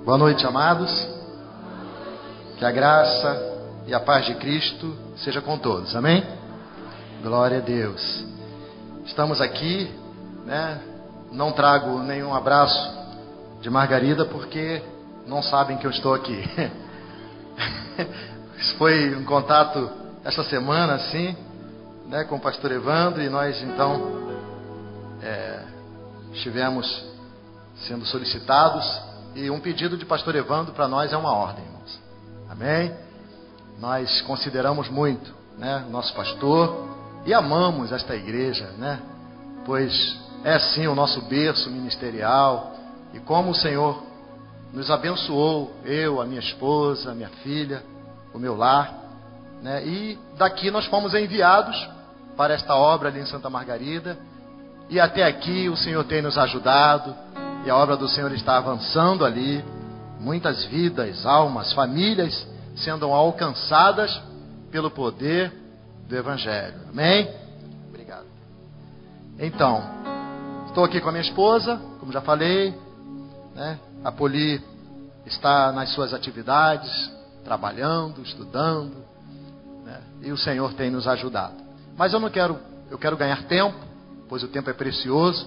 Boa noite, amados. Que a graça e a paz de Cristo seja com todos. Amém? Glória a Deus. Estamos aqui, né? Não trago nenhum abraço de Margarida porque não sabem que eu estou aqui. Foi um contato esta semana, assim, né, com o pastor Evandro, e nós então estivemos sendo solicitados, e um pedido de pastor Evandro para nós é uma ordem, irmãos. Amém? Nós consideramos muito, né, nosso pastor, e amamos esta igreja, né, pois é sim o nosso berço ministerial, e como o Senhor nos abençoou, eu, a minha esposa, a minha filha, o meu lar, né, e daqui nós fomos enviados para esta obra ali em Santa Margarida, e até aqui o Senhor tem nos ajudado, e a obra do Senhor está avançando ali, muitas vidas, almas, famílias sendo alcançadas pelo poder do Evangelho. Amém? Obrigado. Então, estou aqui com a minha esposa, como já falei, né? A Poli está nas suas atividades, trabalhando, estudando, né? E o Senhor tem nos ajudado. Mas eu quero ganhar tempo, pois o tempo é precioso.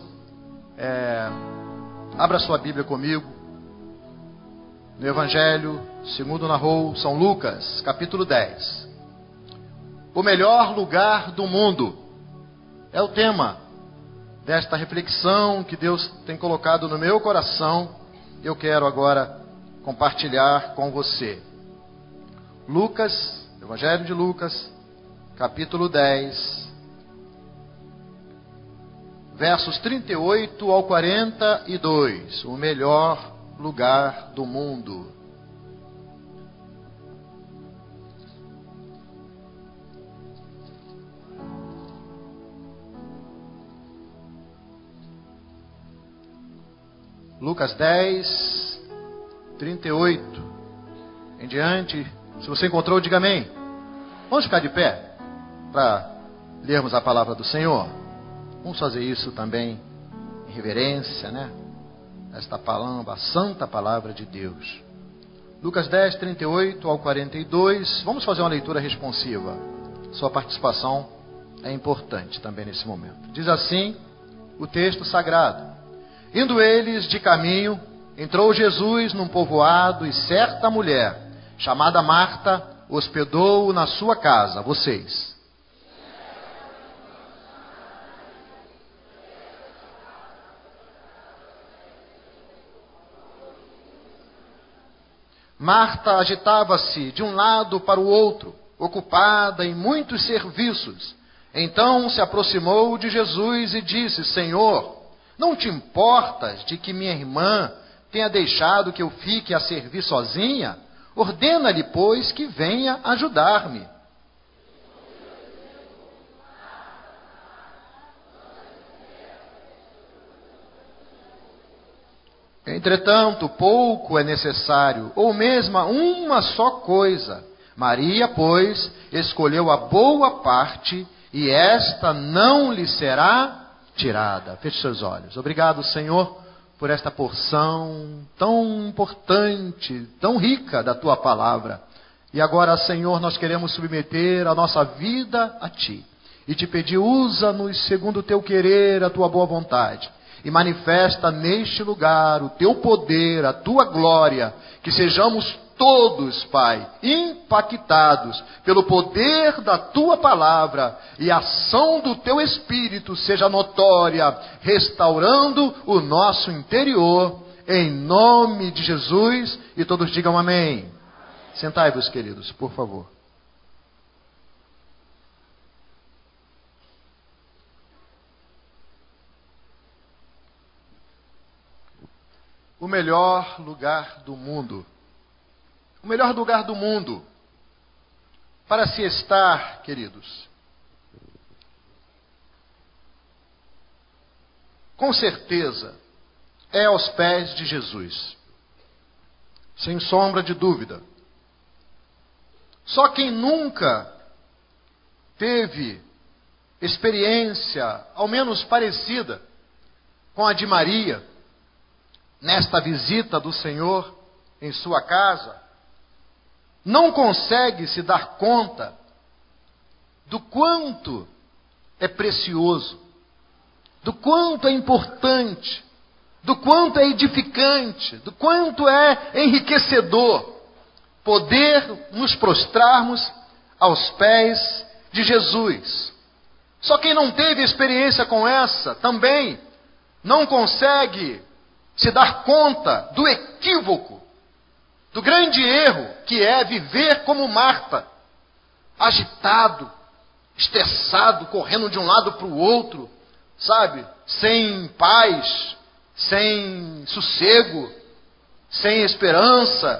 Abra sua Bíblia comigo no Evangelho segundo narrou São Lucas, capítulo 10. O melhor lugar do mundo é o tema desta reflexão que Deus tem colocado no meu coração. Eu quero agora compartilhar com você. Lucas, Evangelho de Lucas, capítulo 10, versos 38 ao 42, o melhor lugar do mundo. Lucas 10, 38 em diante. Se você encontrou, diga amém. Vamos ficar de pé para lermos a palavra do Senhor. Vamos fazer isso também em reverência, né? Esta palavra, a santa palavra de Deus. Lucas 10, 38 ao 42. Vamos fazer uma leitura responsiva. Sua participação é importante também nesse momento. Diz assim o texto sagrado: Indo eles de caminho, entrou Jesus num povoado, e certa mulher, chamada Marta, hospedou-o na sua casa. Vocês. Marta agitava-se de um lado para o outro, ocupada em muitos serviços. Então se aproximou de Jesus e disse: Senhor, não te importas de que minha irmã tenha deixado que eu fique a servir sozinha? Ordena-lhe, pois, que venha ajudar-me. Entretanto, pouco é necessário, ou mesmo uma só coisa. Maria, pois, escolheu a boa parte, e esta não lhe será tirada. Feche seus olhos. Obrigado, Senhor, por esta porção tão importante, tão rica da Tua palavra. E agora, Senhor, nós queremos submeter a nossa vida a Ti. E Te pedir, usa-nos segundo o Teu querer, a Tua boa vontade. E manifesta neste lugar o Teu poder, a Tua glória, que sejamos todos, Pai, impactados pelo poder da Tua palavra, e a ação do Teu Espírito seja notória, restaurando o nosso interior, em nome de Jesus, e todos digam amém. Sentai-vos, queridos, por favor. O melhor lugar do mundo. O melhor lugar do mundo para se estar, queridos. Com certeza, é aos pés de Jesus. Sem sombra de dúvida. Só quem nunca teve experiência, ao menos parecida, com a de Maria, nesta visita do Senhor, em sua casa, não consegue se dar conta do quanto é precioso, do quanto é importante, do quanto é edificante, do quanto é enriquecedor poder nos prostrarmos aos pés de Jesus. Só quem não teve experiência com essa também não consegue se dar conta do equívoco, do grande erro que é viver como Marta, agitado, estressado, correndo de um lado para o outro, sabe? Sem paz, sem sossego, sem esperança,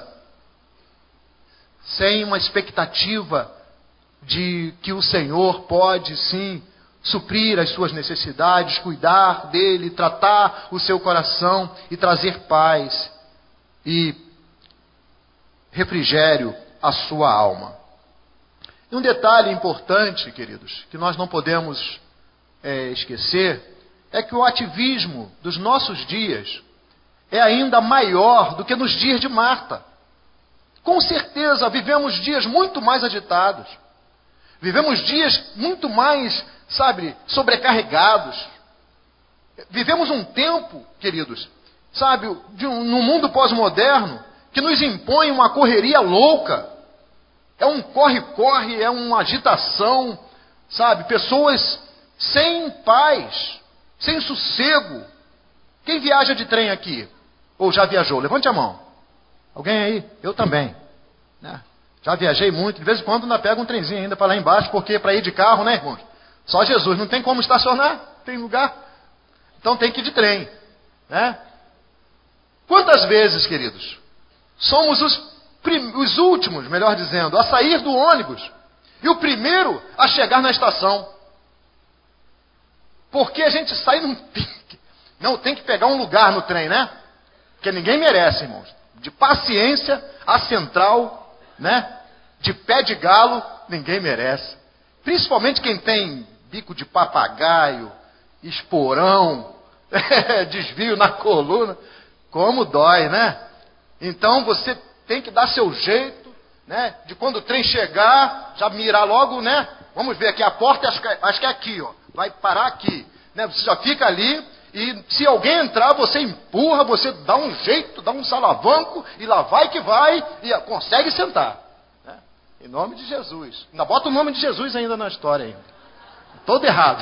sem uma expectativa de que o Senhor pode sim suprir as suas necessidades, cuidar dele, tratar o seu coração e trazer paz e refrigério à sua alma. E um detalhe importante, queridos, que nós não podemos esquecer, é que o ativismo dos nossos dias é ainda maior do que nos dias de Marta. Com certeza, vivemos dias muito mais agitados. Vivemos dias muito mais, sabe, sobrecarregados. Vivemos um tempo, queridos, sabe, num mundo pós-moderno, que nos impõe uma correria louca. É um corre-corre, é uma agitação, sabe, pessoas sem paz, sem sossego. Quem viaja de trem aqui? Ou já viajou? Levante a mão. Alguém aí? Eu também. Né? Já viajei muito. De vez em quando ainda pego um trenzinho ainda para lá embaixo, porque para ir de carro, né, irmãos? Só Jesus. Não tem como estacionar. Tem lugar. Então tem que ir de trem. Né? Quantas vezes, queridos, somos os últimos, melhor dizendo, a sair do ônibus e o primeiro a chegar na estação? Porque a gente sai num pique. Não, tem que pegar um lugar no trem, né? Porque ninguém merece, irmãos. De paciência a central, né? De pé de galo, ninguém merece. Principalmente quem tem bico de papagaio, esporão, desvio na coluna. Como dói, né? Então você tem que dar seu jeito, né? De quando o trem chegar, já mirar logo, né? Vamos ver aqui, a porta acho que é aqui, ó. Vai parar aqui, né? Você já fica ali. E se alguém entrar, você empurra, você dá um jeito, dá um salavanco, e lá vai que vai, e consegue sentar. Né? Em nome de Jesus. Ainda bota o nome de Jesus ainda na história. Ainda. Todo errado.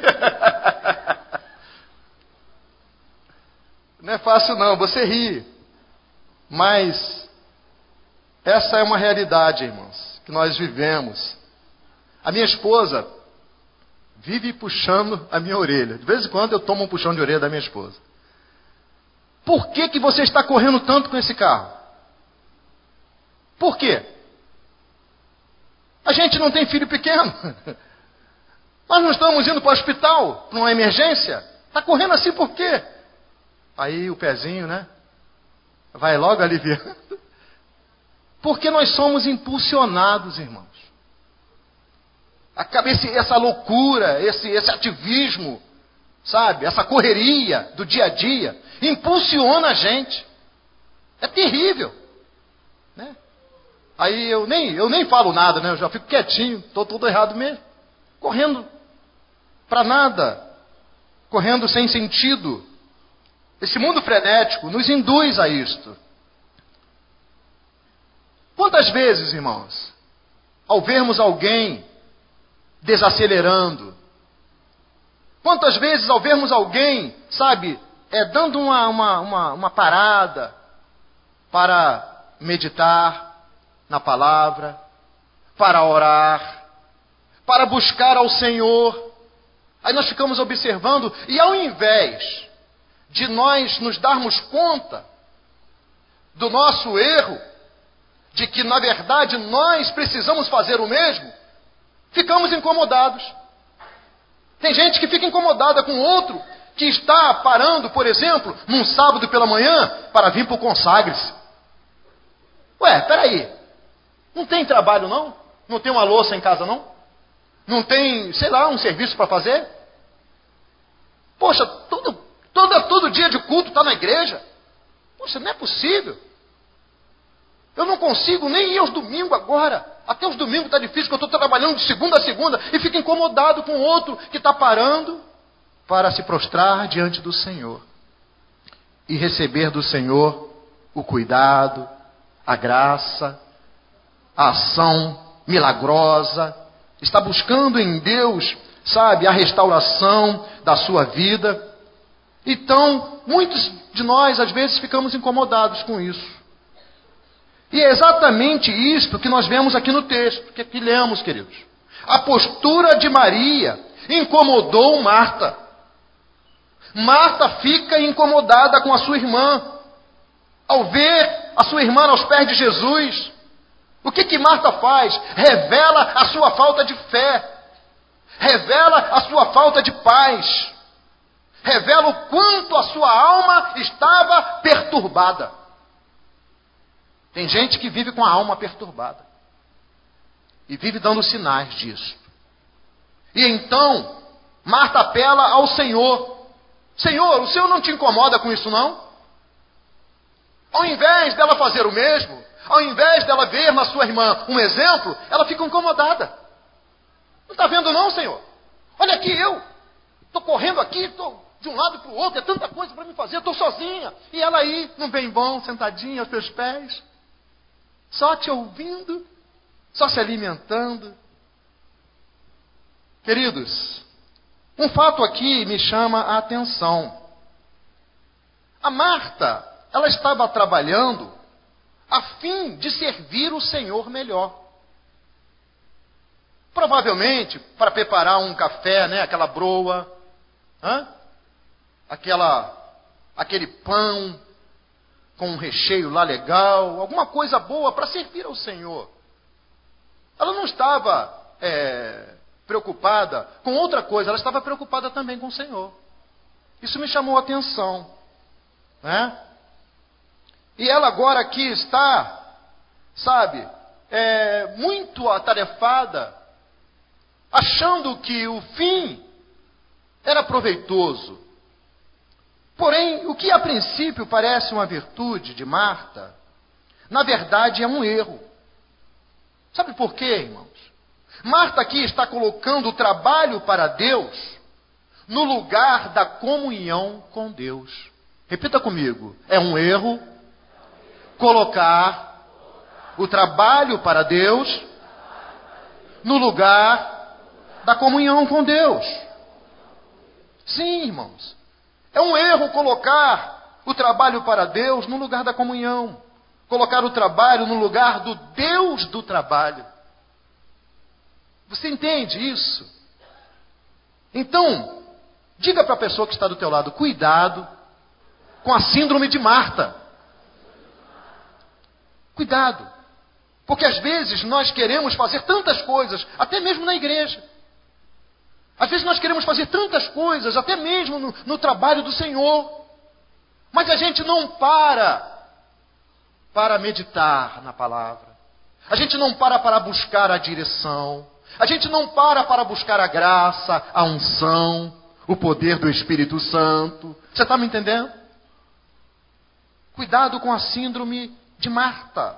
Não é fácil não, você ri. Mas essa é uma realidade, irmãos, que nós vivemos. A minha esposa vive puxando a minha orelha. De vez em quando eu tomo um puxão de orelha da minha esposa. Por que você está correndo tanto com esse carro? Por quê? A gente não tem filho pequeno. Nós não estamos indo para o hospital, para uma emergência. Está correndo assim por quê? Aí o pezinho, né? Vai logo aliviando. Porque nós somos impulsionados, irmãos. Essa loucura, esse ativismo, sabe? Essa correria do dia a dia, impulsiona a gente. É terrível. Né? Aí eu nem falo nada, né? Eu já fico quietinho, estou tudo errado mesmo. Correndo para nada. Correndo sem sentido. Esse mundo frenético nos induz a isto. Quantas vezes, irmãos, ao vermos alguém desacelerando, quantas vezes ao vermos alguém, sabe, dando uma parada para meditar na palavra, para orar, para buscar ao Senhor, aí nós ficamos observando, e ao invés de nós nos darmos conta do nosso erro, de que na verdade nós precisamos fazer o mesmo, ficamos incomodados. Tem gente que fica incomodada com outro que está parando, por exemplo, num sábado pela manhã para vir para o consagre-se. Ué, peraí. Não tem trabalho não? Não tem uma louça em casa não? Não tem, sei lá, um serviço para fazer? Poxa, todo dia de culto está na igreja? Poxa, não é possível. Eu não consigo nem ir aos domingos agora. Até os domingos está difícil, porque eu estou trabalhando de segunda a segunda e fico incomodado com outro que está parando para se prostrar diante do Senhor e receber do Senhor o cuidado, a graça, a ação milagrosa. Está buscando em Deus, sabe, a restauração da sua vida. Então, muitos de nós, às vezes, ficamos incomodados com isso. E é exatamente isto que nós vemos aqui no texto, que aqui lemos, queridos. A postura de Maria incomodou Marta. Marta fica incomodada com a sua irmã. Ao ver a sua irmã aos pés de Jesus, o que Marta faz? Revela a sua falta de fé. Revela a sua falta de paz. Revela o quanto a sua alma estava perturbada. Tem gente que vive com a alma perturbada. E vive dando sinais disso. E então, Marta apela ao Senhor. Senhor, o Senhor não te incomoda com isso não? Ao invés dela fazer o mesmo, ao invés dela ver na sua irmã um exemplo, ela fica incomodada. Não está vendo não, Senhor? Olha aqui eu. Estou correndo aqui, estou de um lado para o outro, é tanta coisa para me fazer, estou sozinha. E ela aí, num bem bom, sentadinha aos teus pés. Só te ouvindo, só se alimentando. Queridos, um fato aqui me chama a atenção. A Marta, ela estava trabalhando a fim de servir o Senhor melhor. Provavelmente para preparar um café, né, aquela broa, aquele pão com um recheio lá legal, alguma coisa boa para servir ao Senhor. Ela não estava preocupada com outra coisa, ela estava preocupada também com o Senhor. Isso me chamou a atenção, né? E ela agora aqui está, sabe, muito atarefada, achando que o fim era proveitoso. Porém, o que a princípio parece uma virtude de Marta, na verdade é um erro. Sabe por quê, irmãos? Marta aqui está colocando o trabalho para Deus no lugar da comunhão com Deus. Repita comigo. É um erro colocar o trabalho para Deus no lugar da comunhão com Deus. Sim, irmãos. É um erro colocar o trabalho para Deus no lugar da comunhão. Colocar o trabalho no lugar do Deus do trabalho. Você entende isso? Então, diga para a pessoa que está do teu lado, cuidado com a síndrome de Marta. Cuidado. Porque às vezes nós queremos fazer tantas coisas, até mesmo na igreja. Às vezes nós queremos fazer tantas coisas, até mesmo no trabalho do Senhor. Mas a gente não para meditar na palavra. A gente não para buscar a direção. A gente não para buscar a graça, a unção, o poder do Espírito Santo. Você está me entendendo? Cuidado com a síndrome de Marta.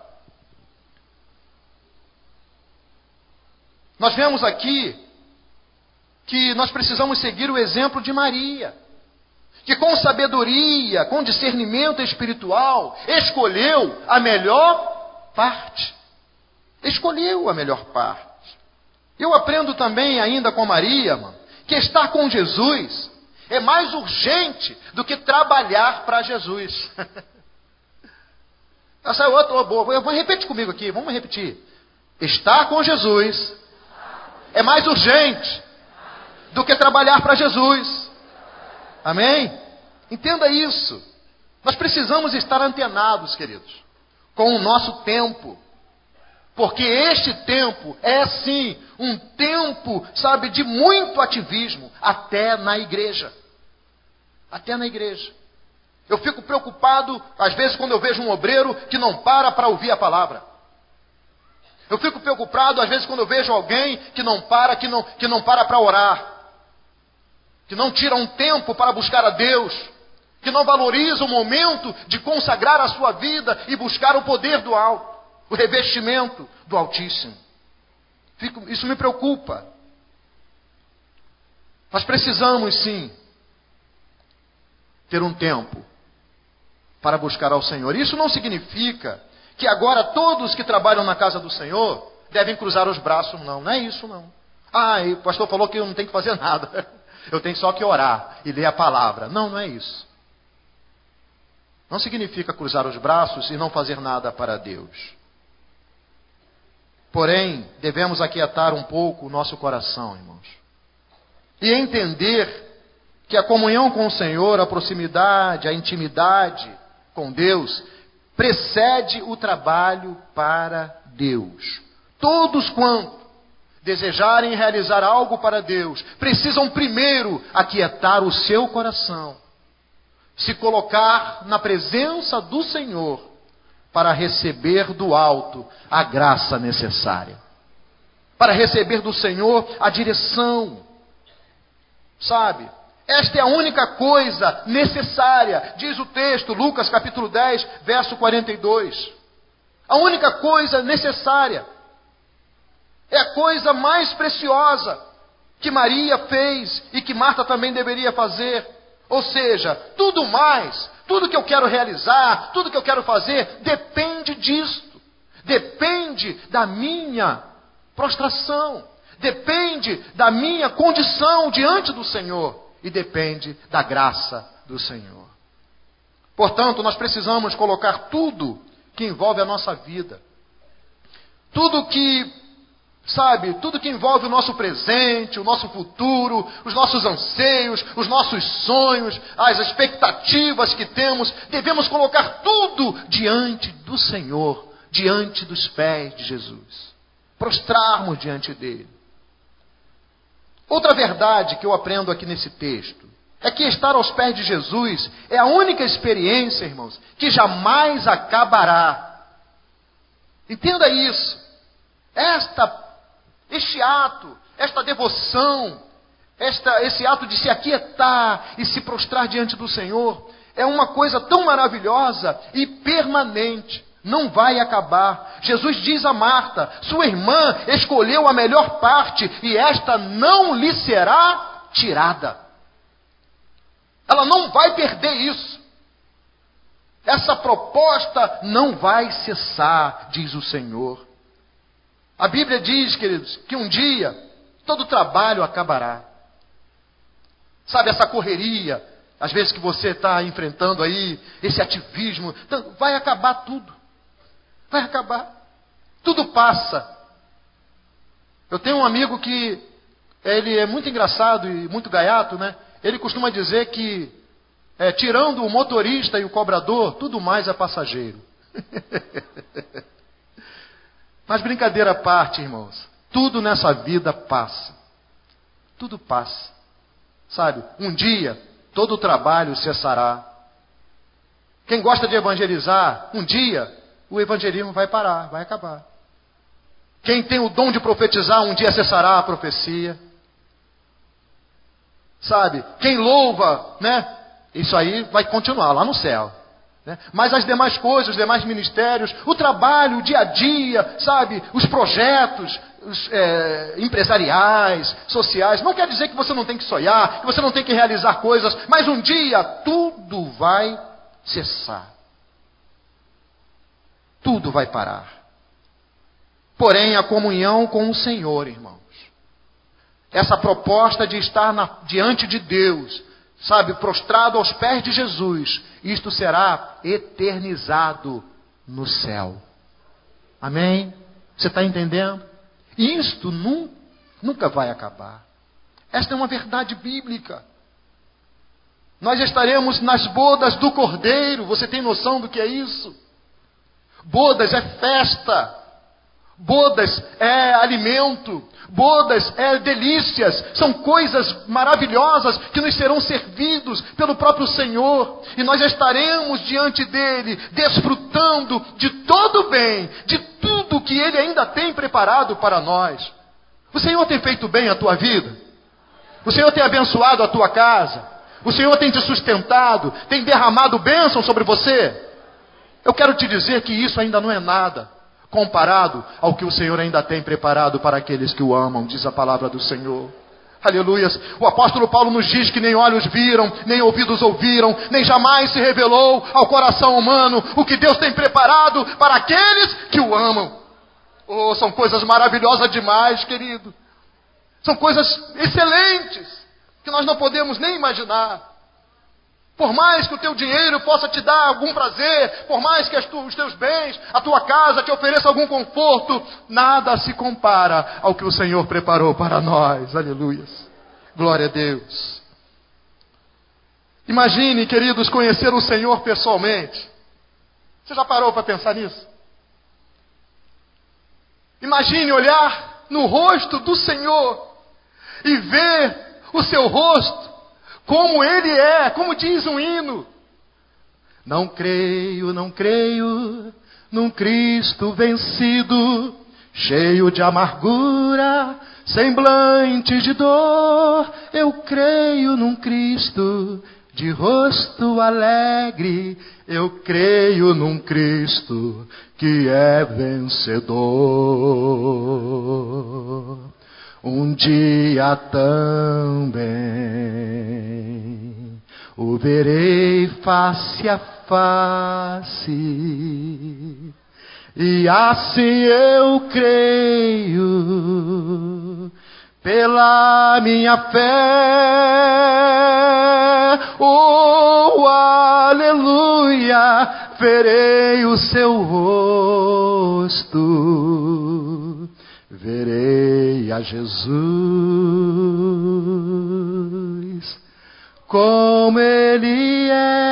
Nós vemos aqui que nós precisamos seguir o exemplo de Maria, que com sabedoria, com discernimento espiritual, escolheu a melhor parte. Escolheu a melhor parte. Eu aprendo também ainda com Maria, que estar com Jesus é mais urgente do que trabalhar para Jesus. Essa é outra boa. Repete comigo aqui, vamos repetir. Estar com Jesus é mais urgente do que trabalhar para Jesus. Amém? Entenda isso. Nós precisamos estar antenados, queridos, com o nosso tempo. Porque este tempo é sim um tempo, sabe, de muito ativismo, até na igreja. Até na igreja. Eu fico preocupado, às vezes, quando eu vejo um obreiro que não para ouvir a palavra. Eu fico preocupado, às vezes, quando eu vejo alguém que não para orar. Que não tira um tempo para buscar a Deus. Que não valoriza o momento de consagrar a sua vida e buscar o poder do alto. o revestimento do Altíssimo. Isso me preocupa. Nós precisamos, sim, ter um tempo para buscar ao Senhor. Isso não significa que agora todos que trabalham na casa do Senhor devem cruzar os braços, não. Não é isso, não. O pastor falou que eu não tenho que fazer nada. Eu tenho só que orar e ler a palavra. Não, não é isso. Não significa cruzar os braços e não fazer nada para Deus. Porém, devemos aquietar um pouco o nosso coração, irmãos. E entender que a comunhão com o Senhor, a proximidade, a intimidade com Deus, precede o trabalho para Deus. Todos quanto desejarem realizar algo para Deus, precisam primeiro aquietar o seu coração, se colocar na presença do Senhor, para receber do alto a graça necessária, para receber do Senhor a direção, sabe? Esta é a única coisa necessária, diz o texto, Lucas capítulo 10, verso 42. A única coisa necessária. É a coisa mais preciosa que Maria fez e que Marta também deveria fazer. Ou seja, tudo mais, tudo que eu quero realizar, tudo que eu quero fazer, depende disto. Depende da minha prostração. Depende da minha condição diante do Senhor. E depende da graça do Senhor. Portanto, nós precisamos colocar tudo que envolve a nossa vida. Tudo que envolve o nosso presente, o nosso futuro, os nossos anseios, os nossos sonhos, as expectativas que temos, devemos colocar tudo diante do Senhor, diante dos pés de Jesus. Prostrarmos diante dele. Outra verdade que eu aprendo aqui nesse texto é que estar aos pés de Jesus é a única experiência, irmãos, que jamais acabará. Entenda isso. Este ato, esta devoção, esse ato de se aquietar e se prostrar diante do Senhor, é uma coisa tão maravilhosa e permanente. Não vai acabar. Jesus diz a Marta, sua irmã escolheu a melhor parte e esta não lhe será tirada. Ela não vai perder isso. Essa proposta não vai cessar, diz o Senhor. A Bíblia diz, queridos, que um dia todo trabalho acabará. Sabe, essa correria, às vezes que você está enfrentando aí, esse ativismo, vai acabar tudo. Vai acabar. Tudo passa. Eu tenho um amigo que, ele é muito engraçado e muito gaiato, né? Ele costuma dizer que, tirando o motorista e o cobrador, tudo mais é passageiro. Mas brincadeira à parte, irmãos. Tudo nessa vida passa. Tudo passa. Sabe, um dia, todo o trabalho cessará. Quem gosta de evangelizar, um dia, o evangelismo vai parar, vai acabar. Quem tem o dom de profetizar, um dia cessará a profecia. Sabe, quem louva, né? Isso aí vai continuar lá no céu. Né? Mas as demais coisas, os demais ministérios, o trabalho, o dia a dia, sabe, os projetos empresariais, sociais, não quer dizer que você não tem que sonhar, que você não tem que realizar coisas, mas um dia tudo vai cessar. Tudo vai parar. Porém, a comunhão com o Senhor, irmãos, essa proposta de estar diante de Deus, sabe, prostrado aos pés de Jesus, isto será eternizado no céu. Amém? Você está entendendo? Isto nunca vai acabar. Esta é uma verdade bíblica. Nós estaremos nas bodas do Cordeiro. Você tem noção do que é isso? Bodas é festa. Bodas é alimento. Bodas é delícias. São coisas maravilhosas que nos serão servidos pelo próprio Senhor. E nós estaremos diante dele, desfrutando de todo o bem, de tudo que ele ainda tem preparado para nós. O Senhor tem feito bem a tua vida? O Senhor tem abençoado a tua casa? O Senhor tem te sustentado? Tem derramado bênção sobre você? Eu quero te dizer que isso ainda não é nada comparado ao que o Senhor ainda tem preparado para aqueles que o amam, diz a palavra do Senhor. Aleluias. O apóstolo Paulo nos diz que nem olhos viram, nem ouvidos ouviram, nem jamais se revelou ao coração humano o que Deus tem preparado para aqueles que o amam. Oh, são coisas maravilhosas demais, querido. São coisas excelentes que nós não podemos nem imaginar. Por mais que o teu dinheiro possa te dar algum prazer, por mais que os teus bens, a tua casa te ofereça algum conforto, nada se compara ao que o Senhor preparou para nós. Aleluias. Glória a Deus. Imagine, queridos, conhecer o Senhor pessoalmente. Você já parou para pensar nisso? Imagine olhar no rosto do Senhor e ver o seu rosto como Ele é, como diz um hino. Não creio num Cristo vencido, cheio de amargura, semblante de dor. Eu creio num Cristo de rosto alegre, eu creio num Cristo que é vencedor. Um dia também o verei face a face, e assim eu creio pela minha fé. Oh, aleluia, verei o seu rosto, verei a Jesus como Ele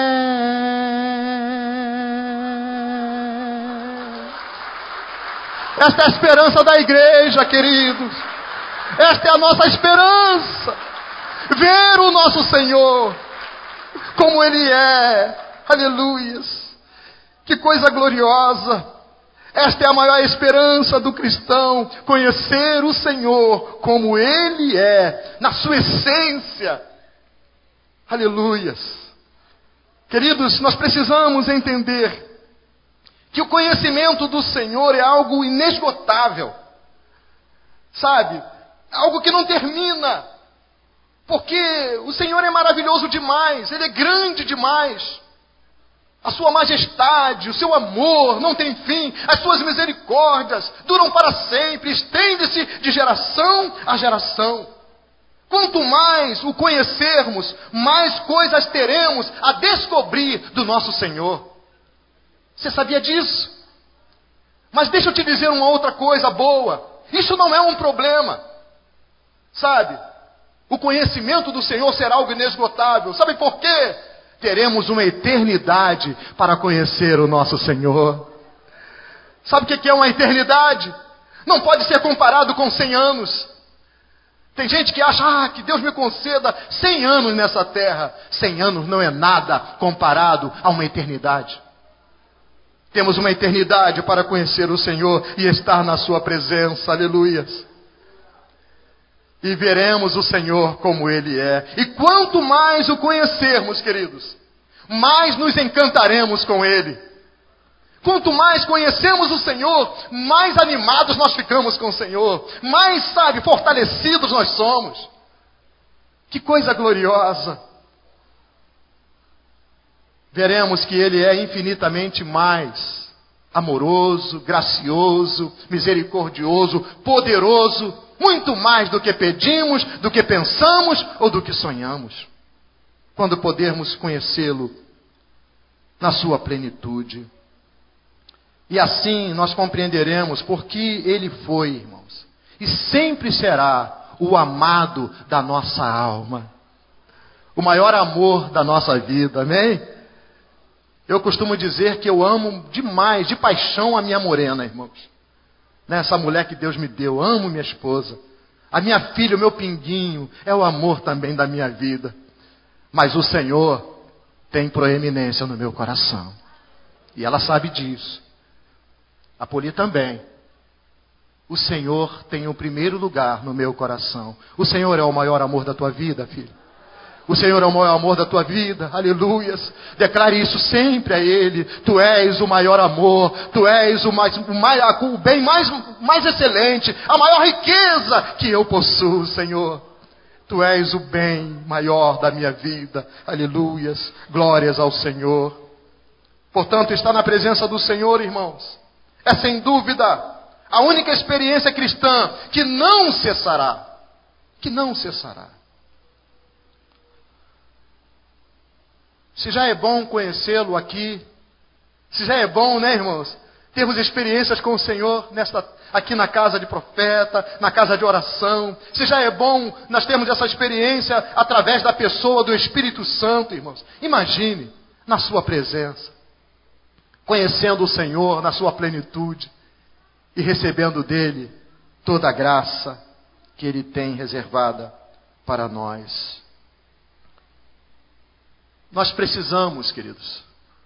é. Esta é a esperança da igreja, queridos. Esta é a nossa esperança. Ver o nosso Senhor como Ele é. Aleluias. Que coisa gloriosa. Esta é a maior esperança do cristão, conhecer o Senhor como Ele é, na sua essência. Aleluias. Queridos, nós precisamos entender que o conhecimento do Senhor é algo inesgotável. Sabe? Algo que não termina. Porque o Senhor é maravilhoso demais, Ele é grande demais. A sua majestade, o seu amor não tem fim, as suas misericórdias duram para sempre, estende-se de geração a geração. Quanto mais o conhecermos, mais coisas teremos a descobrir do nosso Senhor. Você sabia disso? Mas deixa eu te dizer uma outra coisa boa. Isso não é um problema. Sabe? O conhecimento do Senhor será algo inesgotável. Sabe por quê? Teremos uma eternidade para conhecer o nosso Senhor. Sabe o que é uma eternidade? Não pode ser comparado com 100 anos. Tem gente que acha, que Deus me conceda 100 anos nessa terra. 100 anos não é nada comparado a uma eternidade. Temos uma eternidade para conhecer o Senhor e estar na sua presença. Aleluias. E veremos o Senhor como Ele é. E quanto mais o conhecermos, queridos, mais nos encantaremos com Ele. Quanto mais conhecemos o Senhor, mais animados nós ficamos com o Senhor. Mais, fortalecidos nós somos. Que coisa gloriosa. Veremos que Ele é infinitamente mais amoroso, gracioso, misericordioso, poderoso, muito mais do que pedimos, do que pensamos ou do que sonhamos. Quando podermos conhecê-lo na sua plenitude. E assim nós compreenderemos por que Ele foi, irmãos, e sempre será o amado da nossa alma. O maior amor da nossa vida, amém? Eu costumo dizer que eu amo demais, de paixão, a minha morena, irmãos. Essa mulher que Deus me deu, eu amo minha esposa. A minha filha, o meu pinguinho, é o amor também da minha vida. Mas o Senhor tem proeminência no meu coração. E ela sabe disso. A Poli também. O Senhor tem o primeiro lugar no meu coração. O Senhor é o maior amor da tua vida, filho. O Senhor é o maior amor da tua vida, aleluias. Declare isso sempre a Ele. Tu és o maior amor, tu és o bem mais excelente, a maior riqueza que eu possuo, Senhor. Tu és o bem maior da minha vida, aleluias. Glórias ao Senhor. Portanto, estar na presença do Senhor, irmãos, é sem dúvida a única experiência cristã que não cessará. Que não cessará. Se já é bom conhecê-lo aqui, se já é bom, né, irmãos, termos experiências com o Senhor aqui na casa de profeta, na casa de oração, se já é bom nós termos essa experiência através da pessoa do Espírito Santo, irmãos, imagine na sua presença, conhecendo o Senhor na sua plenitude e recebendo dele toda a graça que ele tem reservada para nós. Nós precisamos, queridos,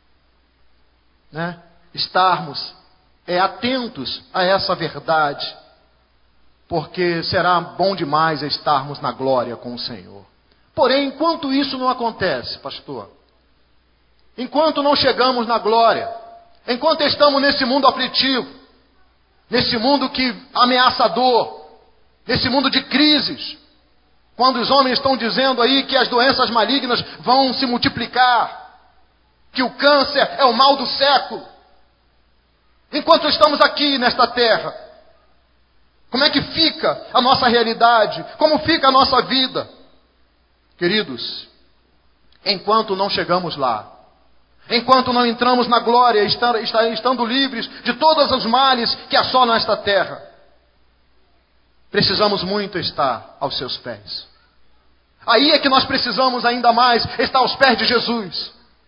né, estarmos atentos a essa verdade, porque será bom demais estarmos na glória com o Senhor. Porém, enquanto isso não acontece, pastor, enquanto não chegamos na glória, enquanto estamos nesse mundo aflitivo, nesse mundo que ameaçador, nesse mundo de crises, quando os homens estão dizendo aí que as doenças malignas vão se multiplicar, que o câncer é o mal do século. Enquanto estamos aqui nesta terra, como é que fica a nossa realidade? Como fica a nossa vida? Queridos, enquanto não chegamos lá, enquanto não entramos na glória, estando livres de todos os males que assolam esta terra, precisamos muito estar aos seus pés. Aí é que nós precisamos ainda mais estar aos pés de Jesus,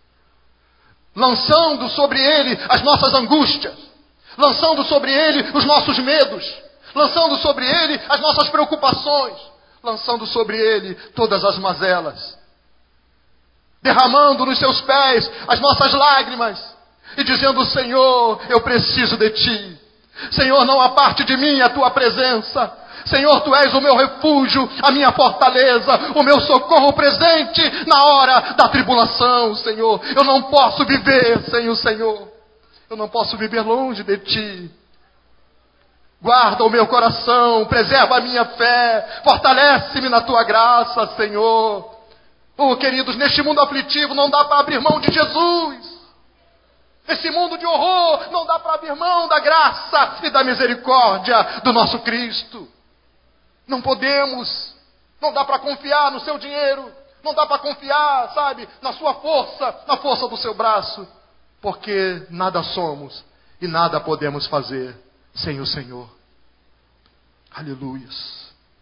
lançando sobre Ele as nossas angústias, lançando sobre Ele os nossos medos, lançando sobre Ele as nossas preocupações, lançando sobre Ele todas as mazelas, derramando nos seus pés as nossas lágrimas e dizendo: Senhor, eu preciso de Ti. Senhor, não aparte de mim a Tua presença. Senhor, Tu és o meu refúgio, a minha fortaleza, o meu socorro presente na hora da tribulação, Senhor. Eu não posso viver sem o Senhor. Eu não posso viver longe de Ti. Guarda o meu coração, preserva a minha fé, fortalece-me na Tua graça, Senhor. Oh, queridos, neste mundo aflitivo não dá para abrir mão de Jesus. Nesse mundo de horror não dá para abrir mão da graça e da misericórdia do nosso Cristo. Não podemos, não dá para confiar no seu dinheiro, não dá para confiar, sabe, na sua força, na força do seu braço, porque nada somos e nada podemos fazer sem o Senhor. Aleluias.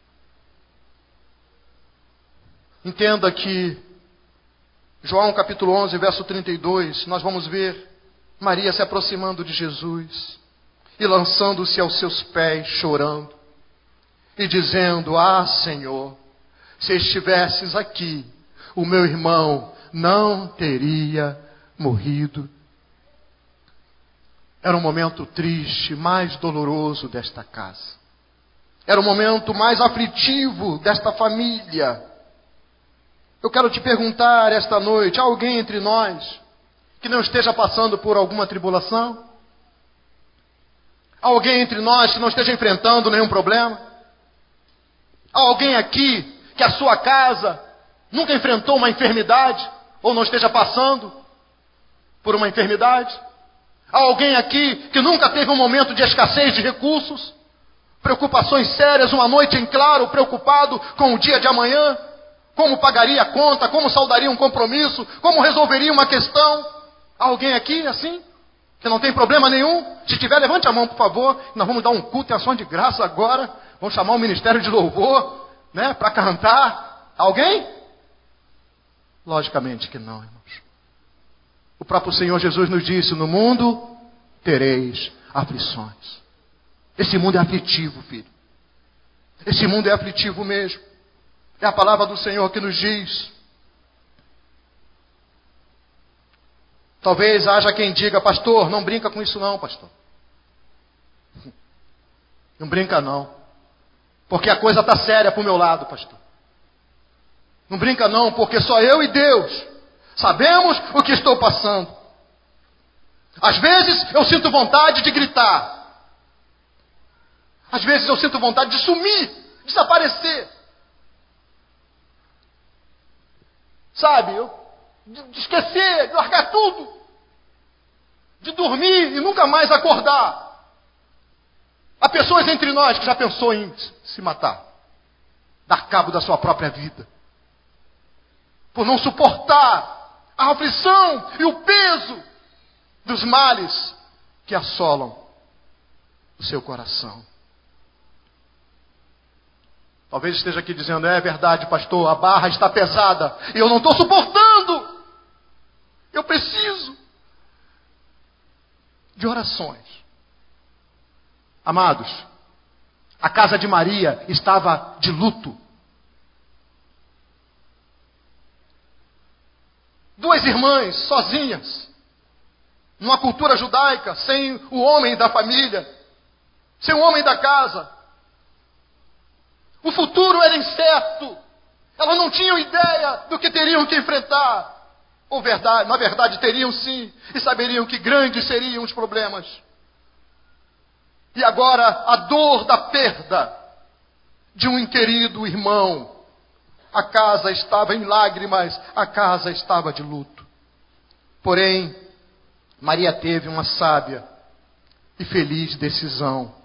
Entenda que João capítulo 11, verso 32, nós vamos ver Maria se aproximando de Jesus e lançando-se aos seus pés, chorando e dizendo: Ah, Senhor, se estivesses aqui, o meu irmão não teria morrido. Era um momento triste, mais doloroso desta casa. Era o momento mais aflitivo desta família. Eu quero te perguntar esta noite: há alguém entre nós que não esteja passando por alguma tribulação? Há alguém entre nós que não esteja enfrentando nenhum problema? Há alguém aqui que a sua casa nunca enfrentou uma enfermidade ou não esteja passando por uma enfermidade? Há alguém aqui que nunca teve um momento de escassez de recursos, preocupações sérias, uma noite em claro, preocupado com o dia de amanhã, como pagaria a conta, como saldaria um compromisso, como resolveria uma questão? Há alguém aqui assim, que não tem problema nenhum? Se tiver, levante a mão, por favor. Nós vamos dar um culto em ação de graça agora. Vamos chamar o ministério de louvor, né, para cantar. Alguém? Logicamente que não, irmãos. O próprio Senhor Jesus nos disse: no mundo tereis aflições. Esse mundo é aflitivo, filho. Esse mundo é aflitivo mesmo. É a palavra do Senhor que nos diz. Talvez haja quem diga: pastor, não brinca com isso não, pastor. Não brinca não. Porque a coisa está séria para o meu lado, pastor. Não brinca não, porque só eu e Deus sabemos o que estou passando. Às vezes eu sinto vontade de gritar. Às vezes eu sinto vontade de sumir, desaparecer. Sabe, de esquecer, de largar tudo. De dormir e nunca mais acordar. Há pessoas entre nós que já pensou em se matar. Dar cabo da sua própria vida. Por não suportar a aflição e o peso dos males que assolam o seu coração. Talvez esteja aqui dizendo, é verdade, pastor, a barra está pesada e eu não estou suportando. Eu preciso de orações. Amados, a casa de Maria estava de luto. Duas irmãs sozinhas, numa cultura judaica, sem o homem da família, sem o homem da casa. O futuro era incerto. Elas não tinham ideia do que teriam que enfrentar. Ou verdade, na verdade teriam sim, e saberiam que grandes seriam os problemas. E agora a dor da perda de um querido irmão. A casa estava em lágrimas, a casa estava de luto. Porém, Maria teve uma sábia e feliz decisão.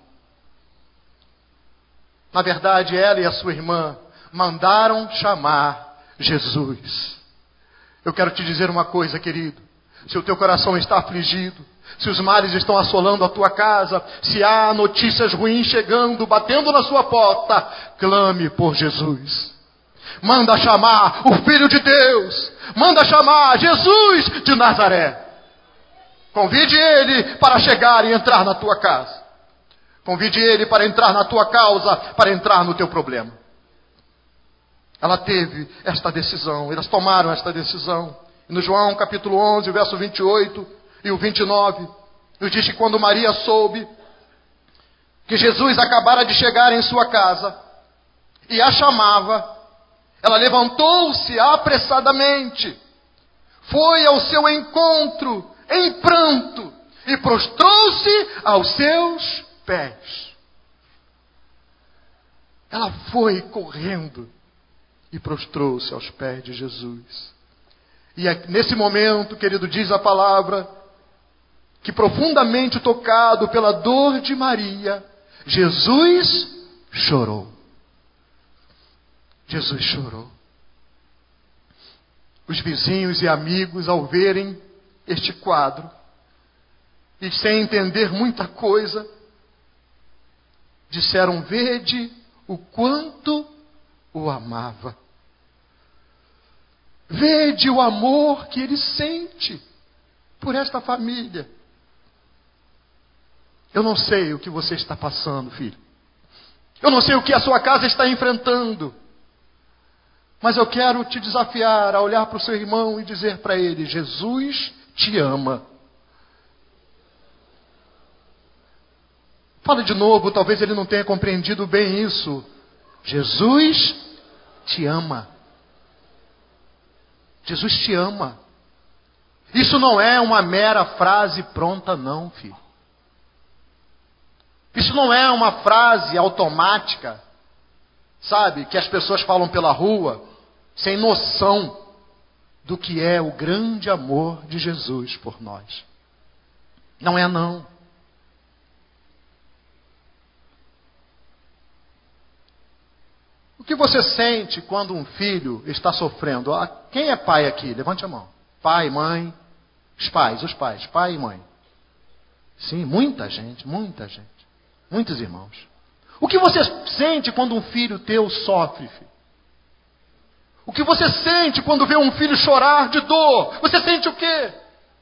Na verdade, ela e a sua irmã mandaram chamar Jesus. Eu quero te dizer uma coisa, querido. Se o teu coração está afligido, se os males estão assolando a tua casa, se há notícias ruins chegando, batendo na sua porta, clame por Jesus. Manda chamar o Filho de Deus. Manda chamar Jesus de Nazaré. Convide Ele para chegar e entrar na tua casa. Convide Ele para entrar na tua causa, para entrar no teu problema. Ela teve esta decisão, elas tomaram esta decisão. No João capítulo 11, verso 28 e o 29, nos diz que quando Maria soube que Jesus acabara de chegar em sua casa e a chamava, ela levantou-se apressadamente, foi ao seu encontro em pranto e prostrou-se aos seus pés. Ela foi correndo e prostrou-se aos pés de Jesus. E nesse momento, querido, diz a palavra, que profundamente tocado pela dor de Maria, Jesus chorou. Jesus chorou. Os vizinhos e amigos, ao verem este quadro, e sem entender muita coisa, disseram, vede o quanto o amava. Vede o amor que ele sente por esta família. Eu não sei o que você está passando, filho. Eu não sei o que a sua casa está enfrentando. Mas eu quero te desafiar a olhar para o seu irmão e dizer para ele, Jesus te ama. Fala de novo, talvez ele não tenha compreendido bem isso. Jesus te ama. Jesus te ama. Isso não é uma mera frase pronta, não, filho. Isso não é uma frase automática, sabe, que as pessoas falam pela rua, sem noção do que é o grande amor de Jesus por nós. Não é não. O que você sente quando um filho está sofrendo? Quem é pai aqui? Levante a mão. Pai, mãe, os pais, pai e mãe. Sim, muita gente. Muitos irmãos. O que você sente quando um filho teu sofre, filho? O que você sente quando vê um filho chorar de dor? Você sente o quê?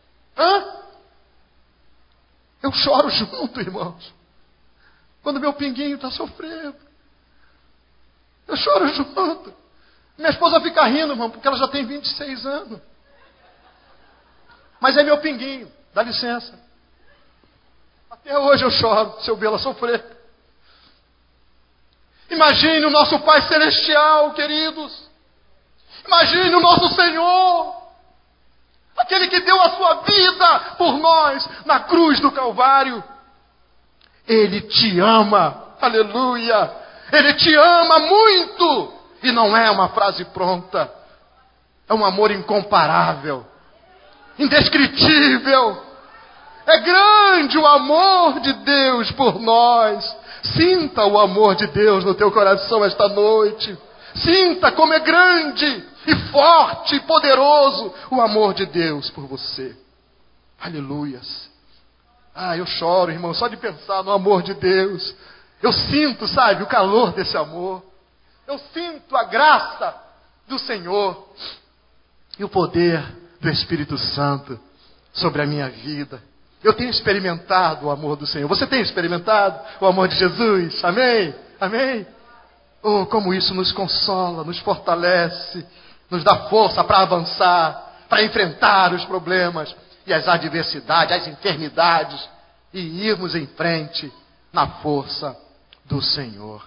Eu choro junto, irmãos. Quando meu pinguinho está sofrendo. Eu choro junto. Minha esposa fica rindo, irmão, porque ela já tem 26 anos. Mas é meu pinguinho, dá licença. Até hoje eu choro se eu vê-la sofrer. Imagine o nosso Pai Celestial, queridos. Imagine o nosso Senhor, aquele que deu a sua vida por nós na cruz do Calvário. Ele te ama, aleluia. Ele te ama muito. E não é uma frase pronta. É um amor incomparável, indescritível. É grande o amor de Deus por nós. Sinta o amor de Deus no teu coração esta noite. Sinta como é grande e forte e poderoso o amor de Deus por você. Aleluias. Eu choro, irmão, só de pensar no amor de Deus. Eu sinto, sabe, o calor desse amor. Eu sinto a graça do Senhor e o poder do Espírito Santo sobre a minha vida. Eu tenho experimentado o amor do Senhor. Você tem experimentado o amor de Jesus? Amém? Amém? Oh, como isso nos consola, nos fortalece, nos dá força para avançar, para enfrentar os problemas e as adversidades, as enfermidades, e irmos em frente na força do Senhor.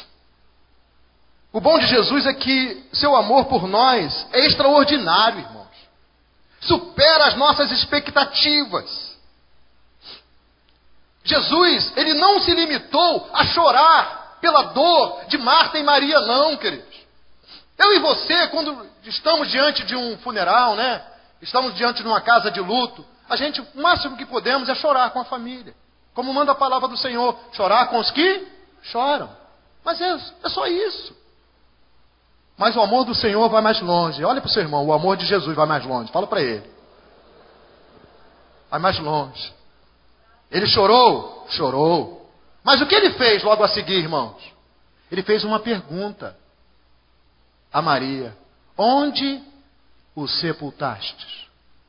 O bom de Jesus é que seu amor por nós é extraordinário, irmãos. Supera as nossas expectativas. Jesus, ele não se limitou a chorar pela dor de Marta e Maria, não, queridos. Eu e você, quando estamos diante de um funeral, né? Estamos diante de uma casa de luto, a gente, o máximo que podemos é chorar com a família. Como manda a palavra do Senhor, chorar com os que choram. Mas é só isso. Mas o amor do Senhor vai mais longe. Olha para o seu irmão, o amor de Jesus vai mais longe. Fala para ele. Vai mais longe. Ele chorou? Chorou. Mas o que ele fez logo a seguir, irmãos? Ele fez uma pergunta a Maria. Onde o sepultastes?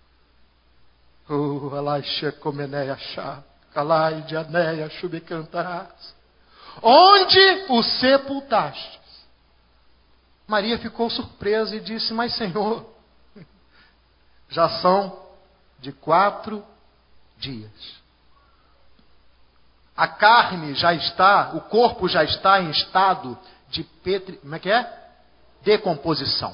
Onde o sepultastes? Maria ficou surpresa e disse, mas Senhor, já são de 4 dias. A carne já está, o corpo já está em estado de decomposição.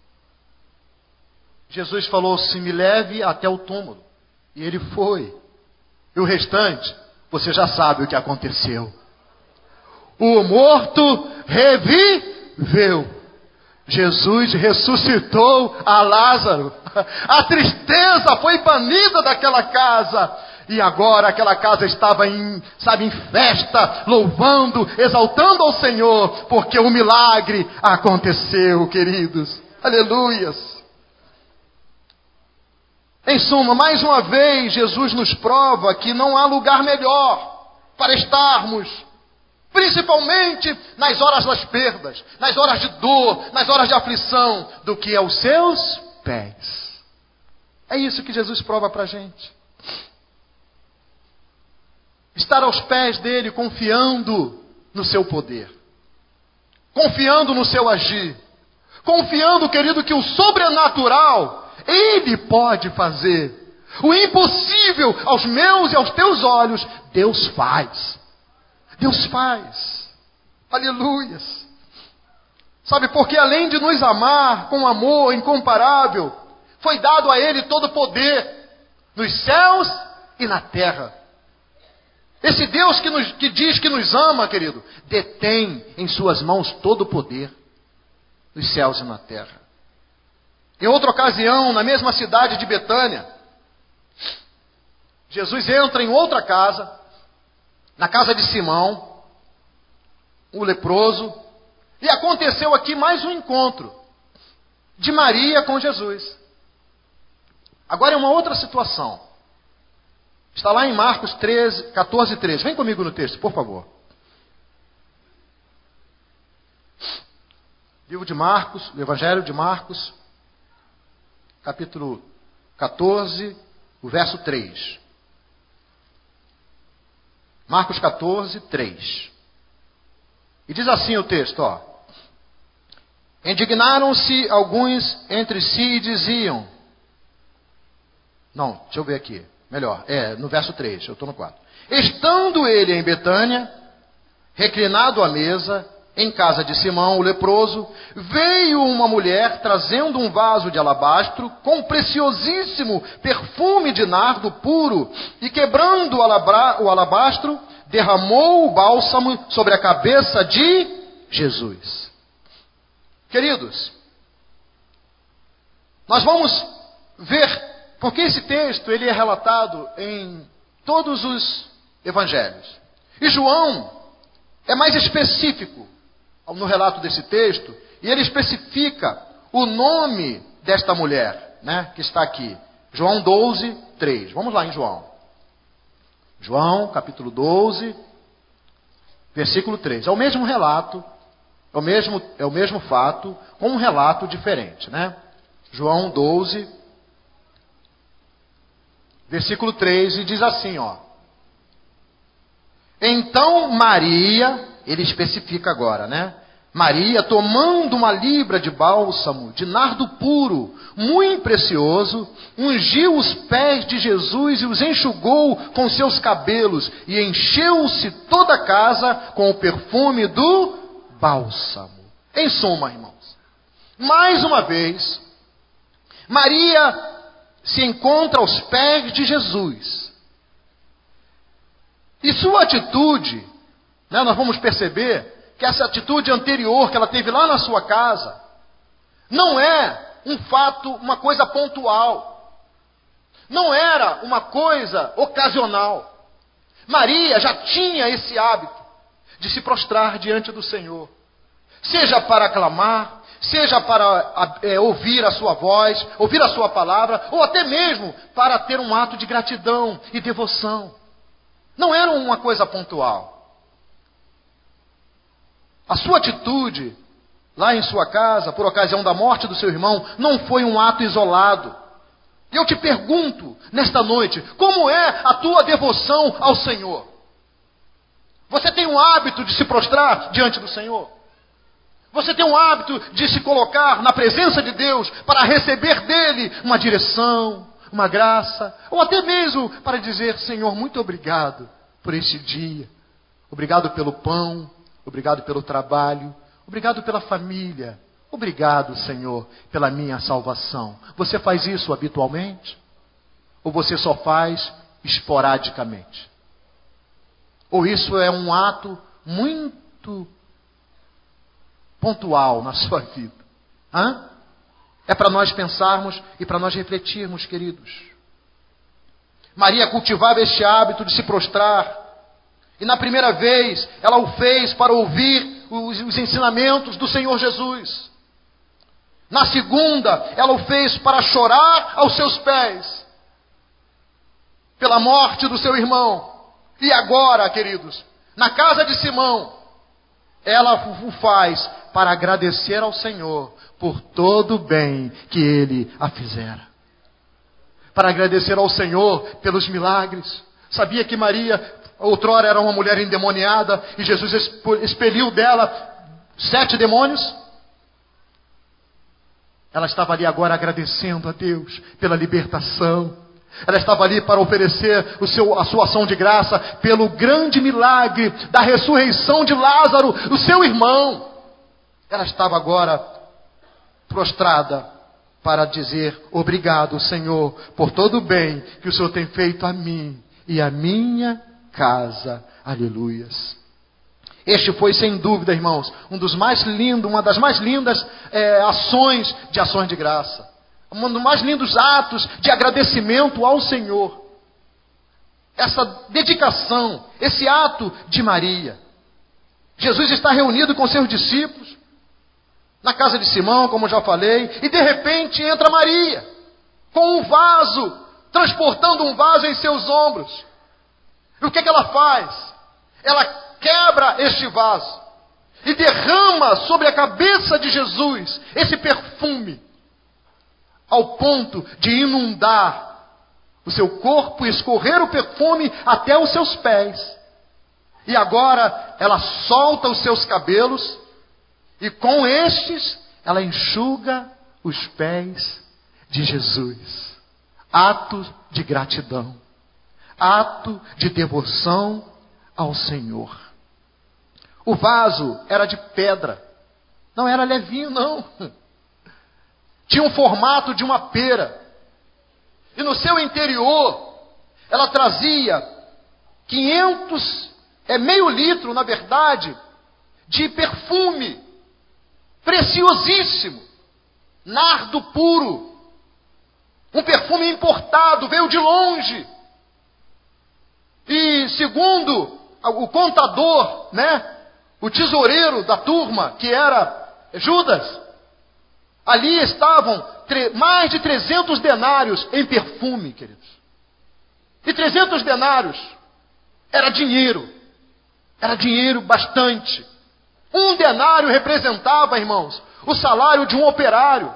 Jesus falou assim, me leve até o túmulo. E ele foi. E o restante, você já sabe o que aconteceu. O morto reviveu. Jesus ressuscitou a Lázaro. A tristeza foi banida daquela casa. E agora aquela casa estava em festa, louvando, exaltando ao Senhor, porque o milagre aconteceu, queridos. Aleluias. Em suma, mais uma vez, Jesus nos prova que não há lugar melhor para estarmos, principalmente nas horas das perdas, nas horas de dor, nas horas de aflição, do que aos seus pés. É isso que Jesus prova para a gente. Estar aos pés dele, confiando no seu poder, confiando no seu agir, confiando, querido, que o sobrenatural ele pode fazer. O impossível aos meus e aos teus olhos, Deus faz. Deus faz. Aleluias. Sabe, porque além de nos amar com amor incomparável, foi dado a ele todo o poder nos céus e na terra. Esse Deus que diz que nos ama, querido, detém em suas mãos todo o poder nos céus e na terra. Em outra ocasião, na mesma cidade de Betânia, Jesus entra em outra casa, na casa de Simão, o leproso, e aconteceu aqui mais um encontro de Maria com Jesus. Agora é uma outra situação. Está lá em Marcos 14, 13. Vem comigo no texto, por favor. Livro de Marcos, o Evangelho de Marcos, capítulo 14, o verso 3. Marcos 14, 3. E diz assim o texto, ó. Indignaram-se alguns entre si e diziam... Não, deixa eu ver aqui. Melhor, no verso 3, eu estou no 4. Estando ele em Betânia, reclinado à mesa, em casa de Simão, o leproso, veio uma mulher trazendo um vaso de alabastro com preciosíssimo perfume de nardo puro, e quebrando o alabastro, derramou o bálsamo sobre a cabeça de Jesus. Queridos, nós vamos ver, porque esse texto ele é relatado em todos os evangelhos. E João é mais específico no relato desse texto, e ele especifica o nome desta mulher, né, que está aqui. João 12, 3. Vamos lá em João. João, capítulo 12, versículo 3. É o mesmo relato, é o mesmo fato, com um relato diferente, né? João 12, versículo 3, e diz assim, ó. Então Maria, ele especifica agora, né? Maria, tomando uma libra de bálsamo, de nardo puro, muito precioso, ungiu os pés de Jesus e os enxugou com seus cabelos, e encheu-se toda a casa com o perfume do bálsamo. Em suma, irmãos, mais uma vez, Maria se encontra aos pés de Jesus. E sua atitude, né, nós vamos perceber que essa atitude anterior que ela teve lá na sua casa, não é um fato, uma coisa pontual. Não era uma coisa ocasional. Maria já tinha esse hábito de se prostrar diante do Senhor. Seja para clamar, seja para ouvir a sua voz, ouvir a sua palavra, ou até mesmo para ter um ato de gratidão e devoção. Não era uma coisa pontual. A sua atitude, lá em sua casa, por ocasião da morte do seu irmão, não foi um ato isolado. E eu te pergunto, nesta noite, como é a tua devoção ao Senhor? Você tem um hábito de se prostrar diante do Senhor? Você tem um hábito de se colocar na presença de Deus para receber dele uma direção, uma graça, ou até mesmo para dizer, Senhor, muito obrigado por este dia. Obrigado pelo pão. Obrigado pelo trabalho, obrigado pela família, obrigado, Senhor, pela minha salvação. Você faz isso habitualmente? Ou você só faz esporadicamente? Ou isso é um ato muito pontual na sua vida? É para nós pensarmos e para nós refletirmos, queridos. Maria cultivava este hábito de se prostrar. E na primeira vez, ela o fez para ouvir os ensinamentos do Senhor Jesus. Na segunda, ela o fez para chorar aos seus pés, pela morte do seu irmão. E agora, queridos, na casa de Simão, ela o faz para agradecer ao Senhor por todo o bem que ele a fizera. Para agradecer ao Senhor pelos milagres. Sabia que Maria outrora era uma mulher endemoniada e Jesus expeliu dela 7 demônios? Ela estava ali agora agradecendo a Deus pela libertação. Ela estava ali para oferecer a sua ação de graça pelo grande milagre da ressurreição de Lázaro, o seu irmão. Ela estava agora prostrada para dizer, obrigado, Senhor, por todo o bem que o Senhor tem feito a mim e a minha casa, aleluias. Este foi, sem dúvida, irmãos, uma das mais lindas ações de graça. Um dos mais lindos atos de agradecimento ao Senhor. Essa dedicação, esse ato de Maria. Jesus está reunido com seus discípulos, na casa de Simão, como já falei, e de repente entra Maria, com um vaso, transportando um vaso em seus ombros. E o que ela faz? Ela quebra este vaso e derrama sobre a cabeça de Jesus esse perfume, ao ponto de inundar o seu corpo e escorrer o perfume até os seus pés. E agora ela solta os seus cabelos e com estes ela enxuga os pés de Jesus. Ato de gratidão. Ato de devoção ao Senhor. O vaso era de pedra. Não era levinho, não. Tinha um formato de uma pera. E no seu interior, ela trazia 500, meio litro, na verdade, de perfume preciosíssimo, nardo puro, um perfume importado, veio de longe. E segundo o contador, o tesoureiro da turma, que era Judas, ali estavam mais de 300 denários em perfume, queridos. E 300 denários era dinheiro bastante. Um denário representava, irmãos, o salário de um operário.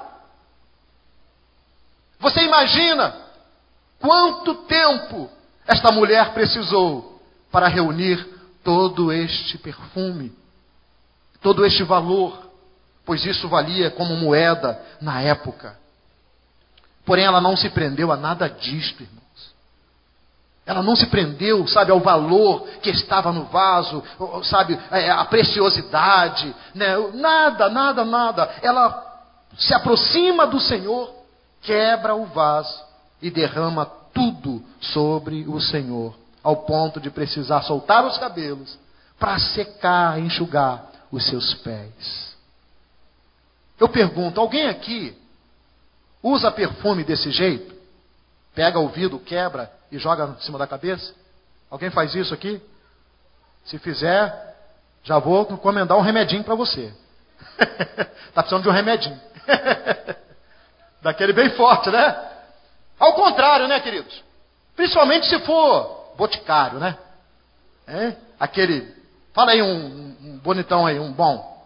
Você imagina quanto tempo esta mulher precisou para reunir todo este perfume, todo este valor, pois isso valia como moeda na época. Porém, ela não se prendeu a nada disto, irmãos. Ela não se prendeu, ao valor que estava no vaso, a preciosidade, nada. Ela se aproxima do Senhor, quebra o vaso e derrama tudo sobre o Senhor, ao ponto de precisar soltar os cabelos para secar, enxugar os seus pés. Eu pergunto, alguém aqui usa perfume desse jeito? Pega o vidro, quebra e joga em cima da cabeça? Alguém faz isso aqui? Se fizer, já vou encomendar um remedinho para você. Está precisando de um remedinho. Daquele bem forte, né? Ao contrário, né, queridos? Principalmente se for boticário, né? Aquele... Fala aí um bonitão aí, um bom.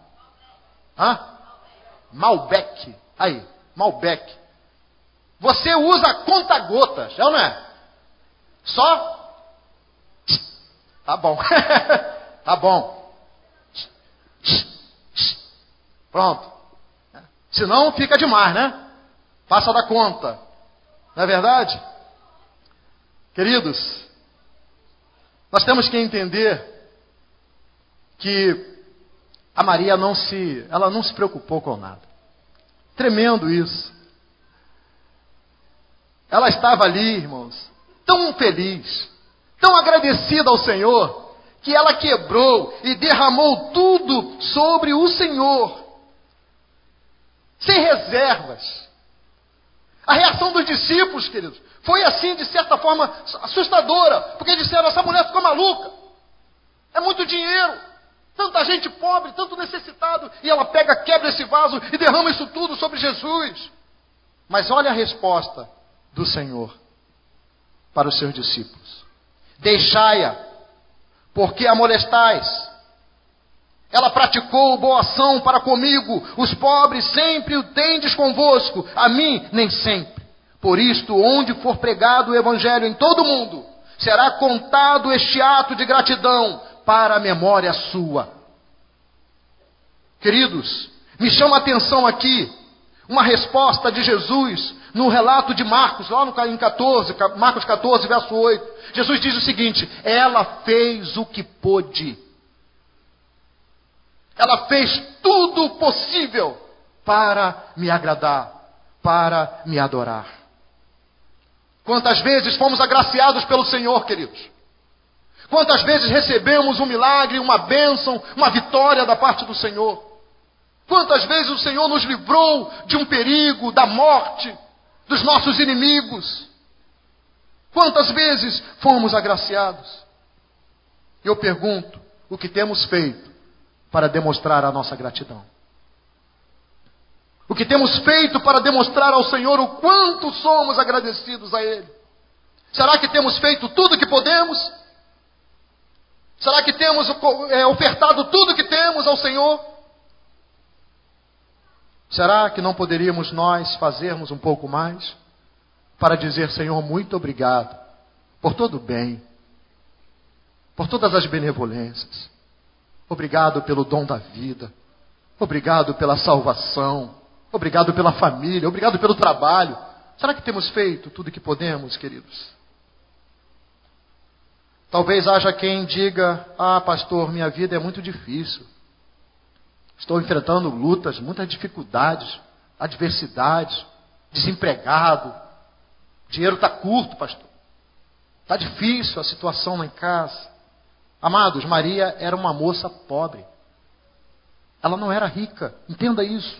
Malbec. Aí, Malbec. Você usa conta-gotas, é ou não é? Só? Tá bom. Tá bom. Pronto. Senão fica demais, né? Passa da conta. Não é verdade? Queridos, nós temos que entender que a Maria não se preocupou com nada. Tremendo isso. Ela estava ali, irmãos, tão feliz, tão agradecida ao Senhor, que ela quebrou e derramou tudo sobre o Senhor, sem reservas. A reação dos discípulos, queridos, foi assim, de certa forma, assustadora, porque disseram, essa mulher ficou maluca, é muito dinheiro, tanta gente pobre, tanto necessitado, e ela pega, quebra esse vaso e derrama isso tudo sobre Jesus. Mas olha a resposta do Senhor para os seus discípulos: deixai-a, porque a molestais. Ela praticou boa ação para comigo. Os pobres sempre o tendes convosco, a mim nem sempre. Por isto, onde for pregado o evangelho em todo o mundo, será contado este ato de gratidão para a memória sua. Queridos, me chama a atenção aqui uma resposta de Jesus no relato de Marcos, lá em Marcos 14, verso 8. Jesus diz o seguinte: ela fez o que pôde. Ela fez tudo o possível para me agradar, para me adorar. Quantas vezes fomos agraciados pelo Senhor, queridos? Quantas vezes recebemos um milagre, uma bênção, uma vitória da parte do Senhor? Quantas vezes o Senhor nos livrou de um perigo, da morte, dos nossos inimigos? Quantas vezes fomos agraciados? Eu pergunto, o que temos feito para demonstrar a nossa gratidão? O que temos feito para demonstrar ao Senhor o quanto somos agradecidos a Ele? Será que temos feito tudo o que podemos? Será que temos ofertado tudo o que temos ao Senhor? Será que não poderíamos nós fazermos um pouco mais para dizer: Senhor, muito obrigado por todo o bem, por todas as benevolências. Obrigado pelo dom da vida. Obrigado pela salvação. Obrigado pela família. Obrigado pelo trabalho. Será que temos feito tudo o que podemos, queridos? Talvez haja quem diga: ah, pastor, minha vida é muito difícil. Estou enfrentando lutas, muitas dificuldades, adversidades, desempregado. O dinheiro está curto, pastor. Está difícil a situação lá em casa. Amados, Maria era uma moça pobre. Ela não era rica, entenda isso.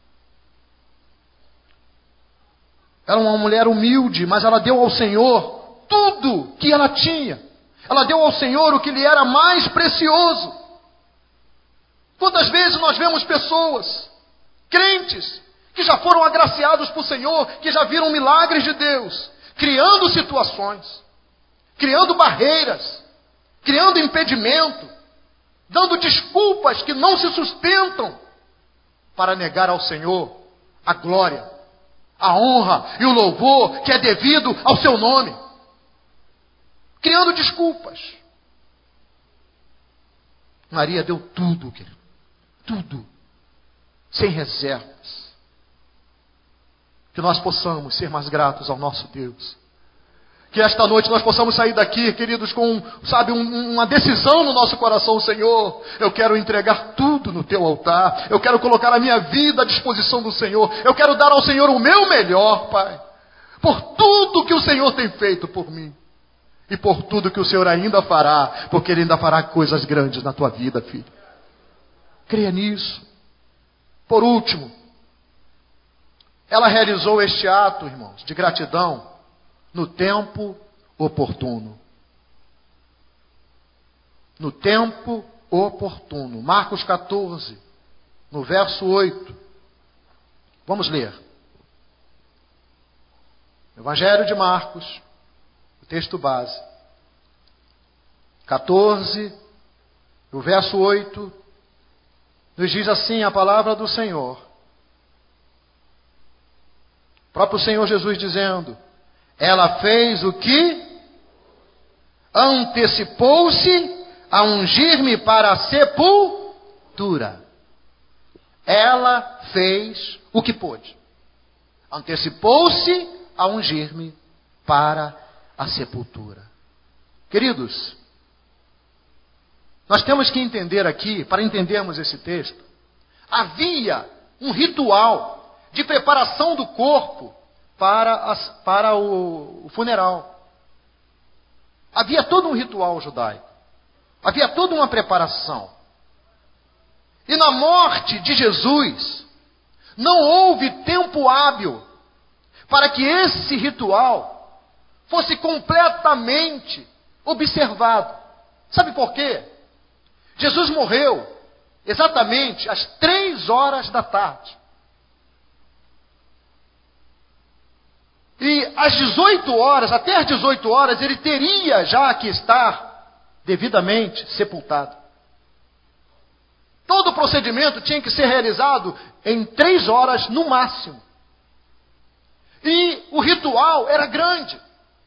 Era uma mulher humilde, mas ela deu ao Senhor tudo que ela tinha. Ela deu ao Senhor o que lhe era mais precioso. Quantas vezes nós vemos pessoas, crentes, que já foram agraciados por Senhor, que já viram milagres de Deus, criando situações, criando barreiras, criando impedimento, dando desculpas que não se sustentam para negar ao Senhor a glória, a honra e o louvor que é devido ao seu nome. Criando desculpas. Maria deu tudo, querido. Tudo. Sem reservas. Que nós possamos ser mais gratos ao nosso Deus. Que esta noite nós possamos sair daqui, queridos, com, uma decisão no nosso coração. Senhor, eu quero entregar tudo no teu altar. Eu quero colocar a minha vida à disposição do Senhor. Eu quero dar ao Senhor o meu melhor, Pai. Por tudo que o Senhor tem feito por mim. E por tudo que o Senhor ainda fará. Porque Ele ainda fará coisas grandes na tua vida, filho. Creia nisso. Por último, ela realizou este ato, irmãos, de gratidão no tempo oportuno. No tempo oportuno. Marcos 14, no verso 8. Vamos ler. Evangelho de Marcos, o texto base. 14, o verso 8, nos diz assim a palavra do Senhor. O próprio Senhor Jesus dizendo: ela fez o que? Antecipou-se a ungir-me para a sepultura. Ela fez o que pôde. Antecipou-se a ungir-me para a sepultura. Queridos, nós temos que entender aqui, para entendermos esse texto, havia um ritual de preparação do corpo para o funeral. Havia todo um ritual judaico. Havia toda uma preparação. E na morte de Jesus, não houve tempo hábil para que esse ritual fosse completamente observado. Sabe por quê? Jesus morreu exatamente às 3 da tarde. E às 18 horas, até às 18 horas, ele teria já que estar devidamente sepultado. Todo o procedimento tinha que ser realizado em 3 horas no máximo. E o ritual era grande.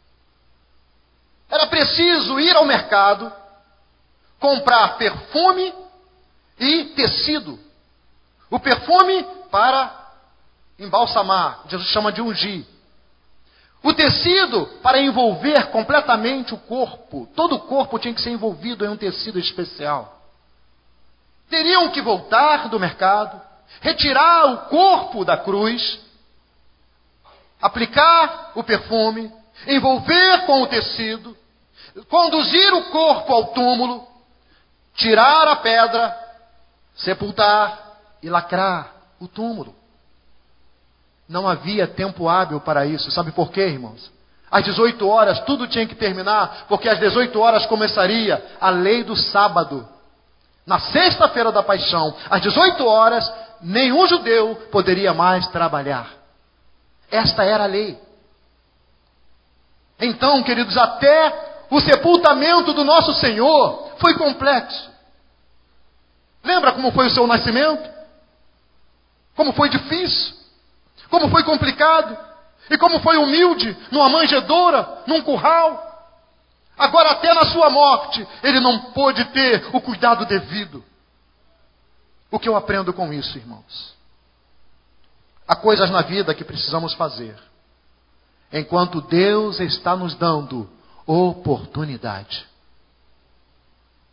Era preciso ir ao mercado, comprar perfume e tecido. O perfume para embalsamar, Jesus chama de ungir. O tecido para envolver completamente o corpo. Todo o corpo tinha que ser envolvido em um tecido especial. Teriam que voltar do mercado, retirar o corpo da cruz, aplicar o perfume, envolver com o tecido, conduzir o corpo ao túmulo, tirar a pedra, sepultar e lacrar o túmulo. Não havia tempo hábil para isso. Sabe por quê, irmãos? Às 18 horas tudo tinha que terminar, porque às 18 horas começaria a lei do sábado. Na sexta-feira da paixão, às 18 horas, nenhum judeu poderia mais trabalhar. Esta era a lei. Então, queridos, até o sepultamento do nosso Senhor foi complexo. Lembra como foi o seu nascimento? Como foi difícil? Como foi complicado? E como foi humilde, numa manjedoura, num curral? Agora até na sua morte, ele não pôde ter o cuidado devido. O que eu aprendo com isso, irmãos? Há coisas na vida que precisamos fazer, enquanto Deus está nos dando oportunidade.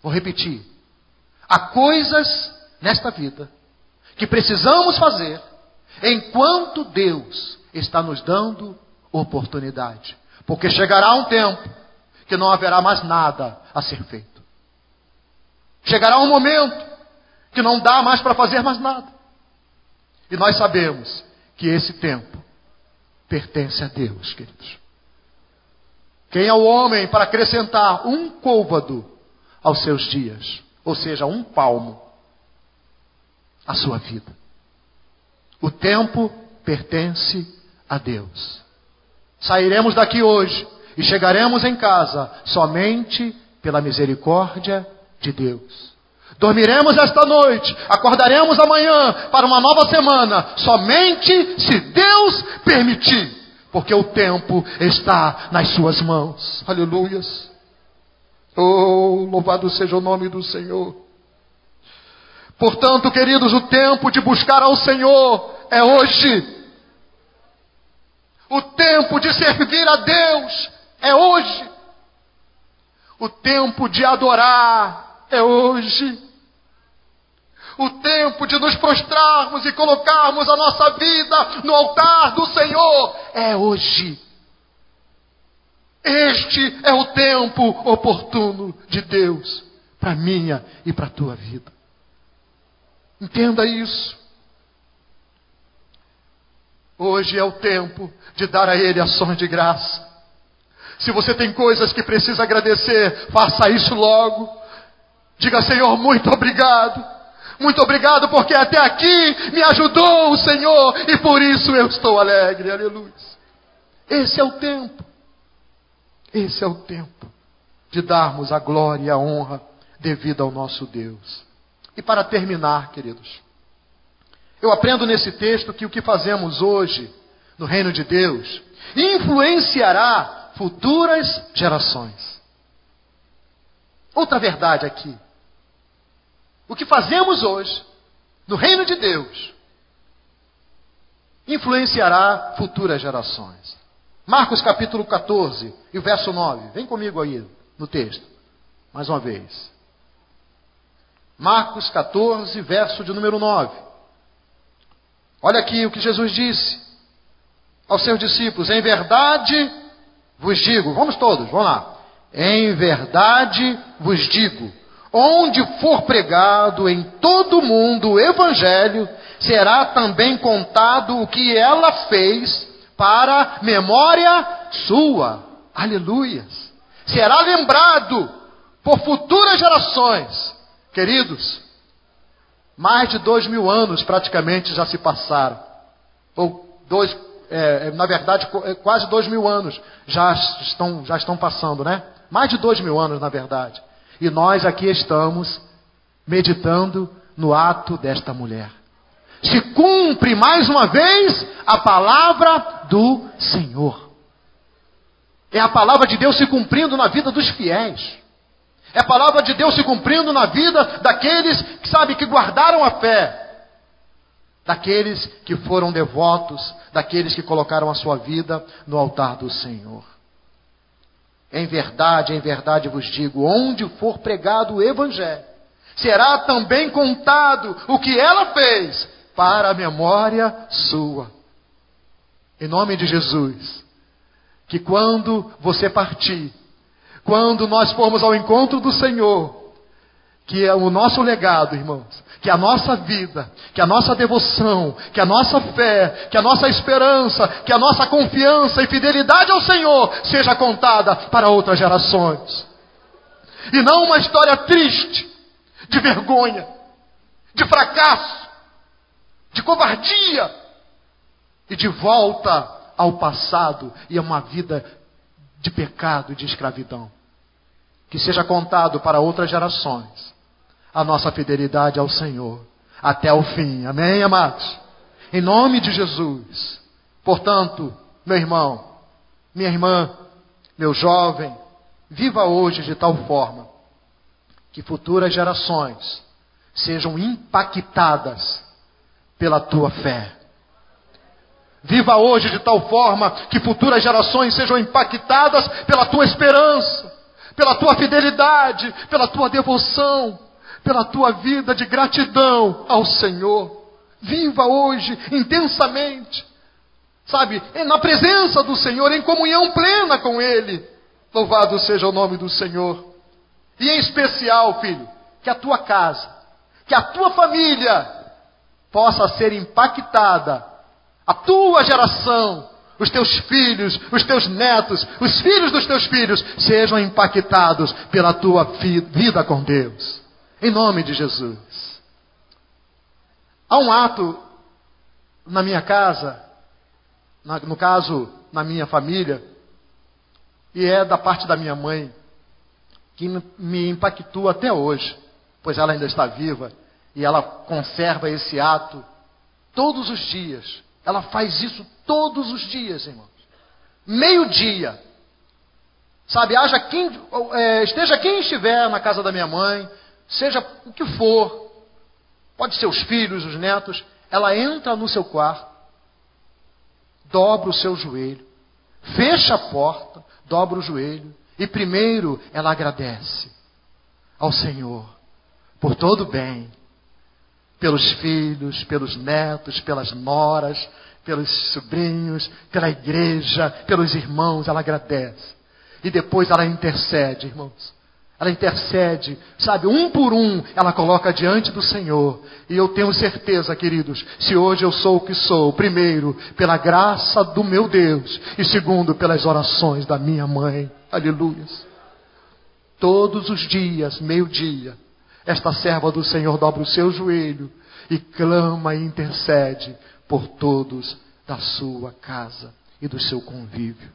Vou repetir. Há coisas nesta vida que precisamos fazer enquanto Deus está nos dando oportunidade. Porque chegará um tempo que não haverá mais nada a ser feito. Chegará um momento que não dá mais para fazer mais nada. E nós sabemos que esse tempo pertence a Deus, queridos. Quem é o homem para acrescentar um côvado aos seus dias? Ou seja, um palmo à sua vida. O tempo pertence a Deus. Sairemos daqui hoje e chegaremos em casa somente pela misericórdia de Deus. Dormiremos esta noite, acordaremos amanhã para uma nova semana, somente se Deus permitir, porque o tempo está nas suas mãos. Aleluias. Oh, louvado seja o nome do Senhor. Portanto, queridos, o tempo de buscar ao Senhor é hoje. O tempo de servir a Deus é hoje. O tempo de adorar é hoje. O tempo de nos prostrarmos e colocarmos a nossa vida no altar do Senhor é hoje. Este é o tempo oportuno de Deus para a minha e para a tua vida. Entenda isso. Hoje é o tempo de dar a Ele ações de graça. Se você tem coisas que precisa agradecer, faça isso logo. Diga: Senhor, muito obrigado. Muito obrigado porque até aqui me ajudou o Senhor e por isso eu estou alegre. Aleluia. Esse é o tempo. Esse é o tempo de darmos a glória e a honra devida ao nosso Deus. E para terminar, queridos, eu aprendo nesse texto que o que fazemos hoje no reino de Deus influenciará futuras gerações. Outra verdade aqui. O que fazemos hoje no reino de Deus influenciará futuras gerações. Marcos capítulo 14 e o verso 9. Vem comigo aí no texto. Mais uma vez. Marcos 14, verso de número 9. Olha aqui o que Jesus disse aos seus discípulos. Em verdade vos digo. Vamos todos, vamos lá. Em verdade vos digo. Onde for pregado em todo o mundo o Evangelho, será também contado o que ela fez para memória sua. Aleluias. Será lembrado por futuras gerações. Queridos, mais de 2000 anos praticamente já se passaram. Na verdade, quase 2000 anos já estão passando, né? Mais de 2000 anos, na verdade. E nós aqui estamos meditando no ato desta mulher. Se cumpre mais uma vez a palavra do Senhor. É a palavra de Deus se cumprindo na vida dos fiéis. É a palavra de Deus se cumprindo na vida daqueles que guardaram a fé. Daqueles que foram devotos, daqueles que colocaram a sua vida no altar do Senhor. Em verdade vos digo, onde for pregado o Evangelho, será também contado o que ela fez para a memória sua. Em nome de Jesus, que quando você partir, quando nós formos ao encontro do Senhor, que é o nosso legado, irmãos, que a nossa vida, que a nossa devoção, que a nossa fé, que a nossa esperança, que a nossa confiança e fidelidade ao Senhor seja contada para outras gerações. E não uma história triste, de vergonha, de fracasso, de covardia e de volta ao passado e a uma vida de pecado e de escravidão. Que seja contado para outras gerações a nossa fidelidade ao Senhor até o fim. Amém, amados? Em nome de Jesus. Portanto, meu irmão, minha irmã, meu jovem, viva hoje de tal forma que futuras gerações sejam impactadas pela tua fé. Viva hoje de tal forma que futuras gerações sejam impactadas pela tua esperança. pela tua fidelidade, pela tua devoção, pela tua vida de gratidão ao Senhor. Viva hoje intensamente, sabe, na presença do Senhor, em comunhão plena com Ele. Louvado seja o nome do Senhor. E em especial, filho, que a tua casa, que a tua família possa ser impactada, a tua geração, os teus filhos, os teus netos, os filhos dos teus filhos, sejam impactados pela tua vida com Deus. Em nome de Jesus. Há um ato na minha casa, no caso, na minha família, e é da parte da minha mãe, que me impactou até hoje, pois ela ainda está viva, e ela conserva esse ato todos os dias. Ela faz isso todos os dias, irmãos. Meio-dia. Sabe, esteja quem estiver na casa da minha mãe, seja o que for, pode ser os filhos, os netos, ela entra no seu quarto, dobra o seu joelho, fecha a porta, dobra o joelho, e primeiro ela agradece ao Senhor por todo o bem, pelos filhos, pelos netos, pelas noras, pelos sobrinhos, pela igreja, pelos irmãos, ela agradece. E depois ela intercede, irmãos. Ela intercede, sabe, um por um, ela coloca diante do Senhor. E eu tenho certeza, queridos, se hoje eu sou o que sou, primeiro, pela graça do meu Deus, e segundo, pelas orações da minha mãe. Aleluias. Todos os dias, meio-dia, esta serva do Senhor dobra o seu joelho e clama e intercede por todos da sua casa e do seu convívio.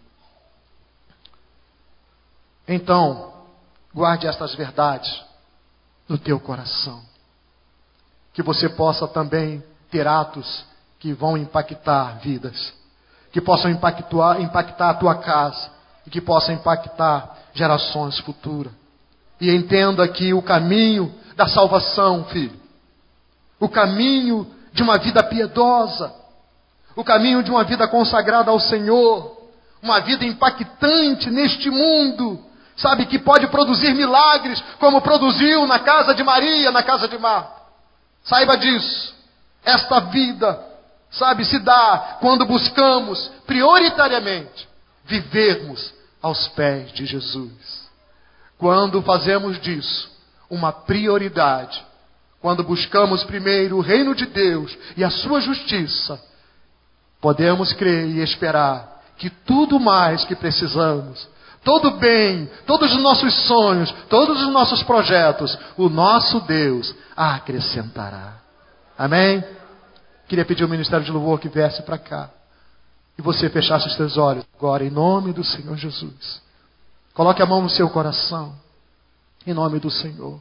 Então, guarde estas verdades no teu coração. Que você possa também ter atos que vão impactar vidas. Que possam impactar a tua casa. E que possam impactar gerações futuras. E entenda que o caminho da salvação, filho. O caminho de uma vida piedosa. O caminho de uma vida consagrada ao Senhor. Uma vida impactante neste mundo. Sabe, que pode produzir milagres, como produziu na casa de Maria, na casa de Marta. Saiba disso. Esta vida, sabe, se dá quando buscamos, prioritariamente, vivermos aos pés de Jesus. Quando fazemos disso uma prioridade, quando buscamos primeiro o reino de Deus e a sua justiça, podemos crer e esperar que tudo mais que precisamos, todo bem, todos os nossos sonhos, todos os nossos projetos, o nosso Deus acrescentará. Amém? Queria pedir ao Ministério de Louvor que viesse para cá. E você fechasse os seus olhos agora, em nome do Senhor Jesus. Coloque a mão no seu coração, em nome do Senhor.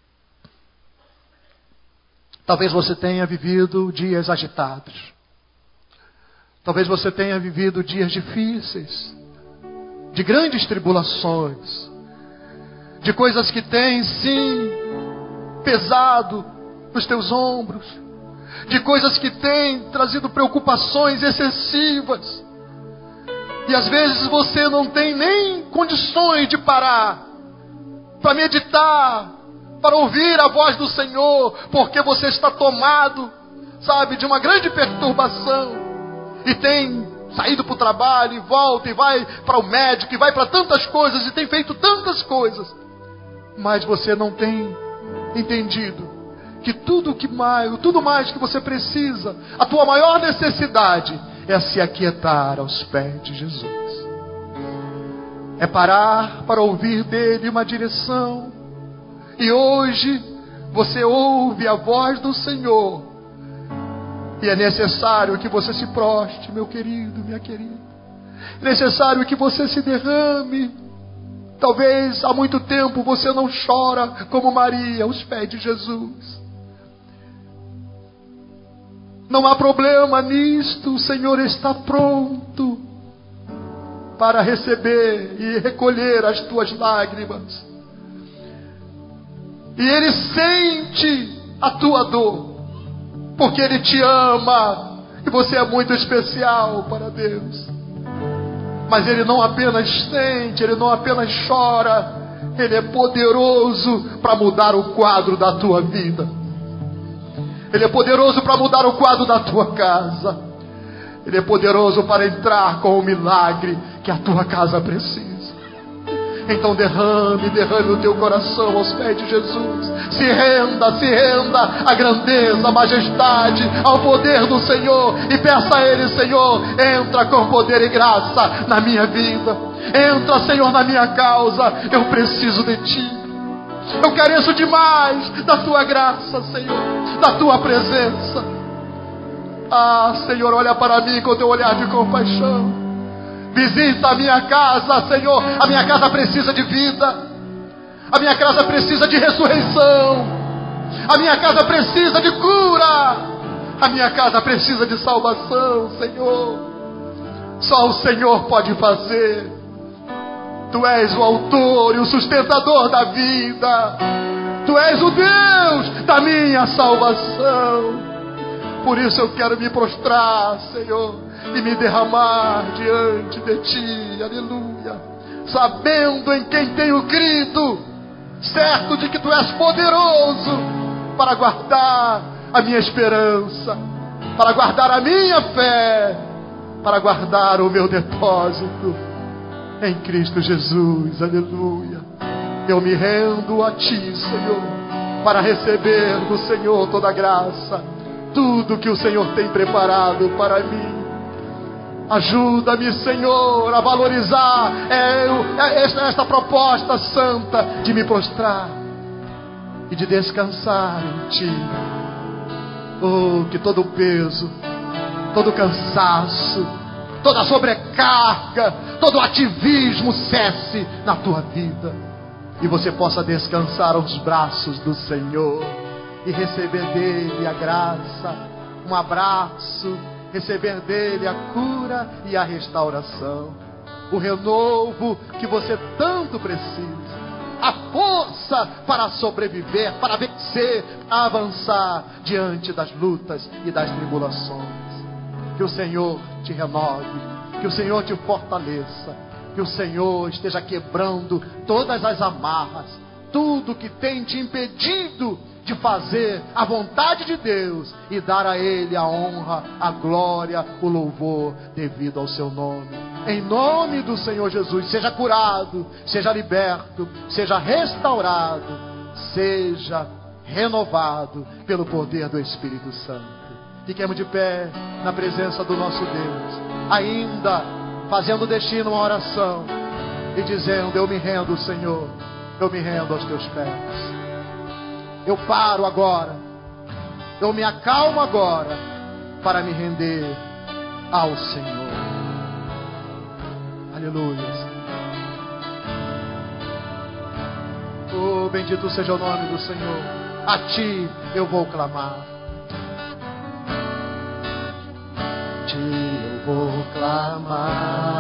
Talvez você tenha vivido dias agitados. Talvez você tenha vivido dias difíceis, de grandes tribulações, de coisas que têm, sim, pesado nos teus ombros, de coisas que têm trazido preocupações excessivas, e às vezes você não tem nem condições de parar, para meditar, para ouvir a voz do Senhor, porque você está tomado, sabe, de uma grande perturbação, e tem saído para o trabalho, e volta, e vai para o médico, e vai para tantas coisas, e tem feito tantas coisas, mas você não tem entendido que tudo mais que você precisa, a tua maior necessidade, é se aquietar aos pés de Jesus. É parar para ouvir dele uma direção. E hoje você ouve a voz do Senhor. E é necessário que você se proste, meu querido, minha querida. É necessário que você se derrame. Talvez há muito tempo você não chora como Maria aos pés de Jesus. Não há problema nisto, o Senhor está pronto para receber e recolher as tuas lágrimas. E Ele sente a tua dor, porque Ele te ama e você é muito especial para Deus. Mas Ele não apenas sente, Ele não apenas chora, Ele é poderoso para mudar o quadro da tua vida. Ele é poderoso para mudar o quadro da tua casa. Ele é poderoso para entrar com o milagre que a tua casa precisa. Então derrame o teu coração aos pés de Jesus. Se renda à grandeza, à majestade, ao poder do Senhor. E peça a Ele: Senhor, entra com poder e graça na minha vida. Entra, Senhor, na minha causa. Eu preciso de Ti. Eu careço demais da Tua graça, Senhor, da Tua presença. Ah, Senhor, olha para mim com o Teu olhar de compaixão. Visita a minha casa, Senhor. A minha casa precisa de vida. A minha casa precisa de ressurreição. A minha casa precisa de cura. A minha casa precisa de salvação, Senhor. Só o Senhor pode fazer. Tu és o autor e o sustentador da vida. Tu és o Deus da minha salvação. Por isso eu quero me prostrar, Senhor, e me derramar diante de Ti, aleluia, sabendo em quem tenho crido, certo de que Tu és poderoso para guardar a minha esperança, para guardar a minha fé, para guardar o meu depósito em Cristo Jesus, aleluia. Eu me rendo a Ti, Senhor, para receber do Senhor toda a graça, tudo que o Senhor tem preparado para mim. Ajuda-me, Senhor, a valorizar esta proposta santa de me prostrar e de descansar em Ti. Oh, que todo o peso, todo o cansaço, toda a sobrecarga, todo o ativismo cesse na tua vida e você possa descansar aos braços do Senhor e receber dele a graça, um abraço, receber dele a cura e a restauração, o renovo que você tanto precisa, a força para sobreviver, para vencer, para avançar diante das lutas e das tribulações. Que o Senhor te renove, que o Senhor te fortaleça, que o Senhor esteja quebrando todas as amarras, tudo que tem te impedido de fazer a vontade de Deus e dar a Ele a honra, a glória, o louvor devido ao seu nome. Em nome do Senhor Jesus, seja curado, seja liberto, seja restaurado, seja renovado pelo poder do Espírito Santo. Fiquemos de pé na presença do nosso Deus, ainda fazendo destino uma oração e dizendo: eu me rendo, Senhor, eu me rendo aos teus pés. Eu paro agora, eu me acalmo agora para me render ao Senhor. Aleluia. Oh, bendito seja o nome do Senhor. A Ti eu vou clamar. A Ti eu vou clamar,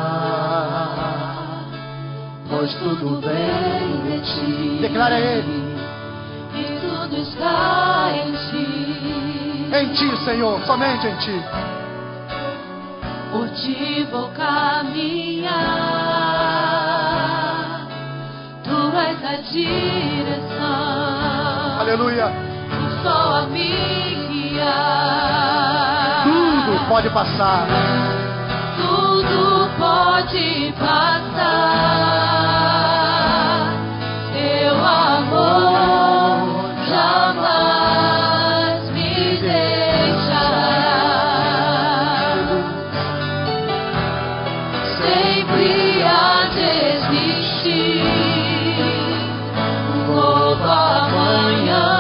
pois tudo vem de Ti. Declara a Ele. E tudo está em Ti. Em Ti, Senhor, somente em Ti. Por Ti vou caminhar, Tu és a direção. Aleluia. Tu só a me guiar. Tudo pode passar. Tudo pode passar. Teu amor jamais me deixará. Sempre há de existir um novo amanhã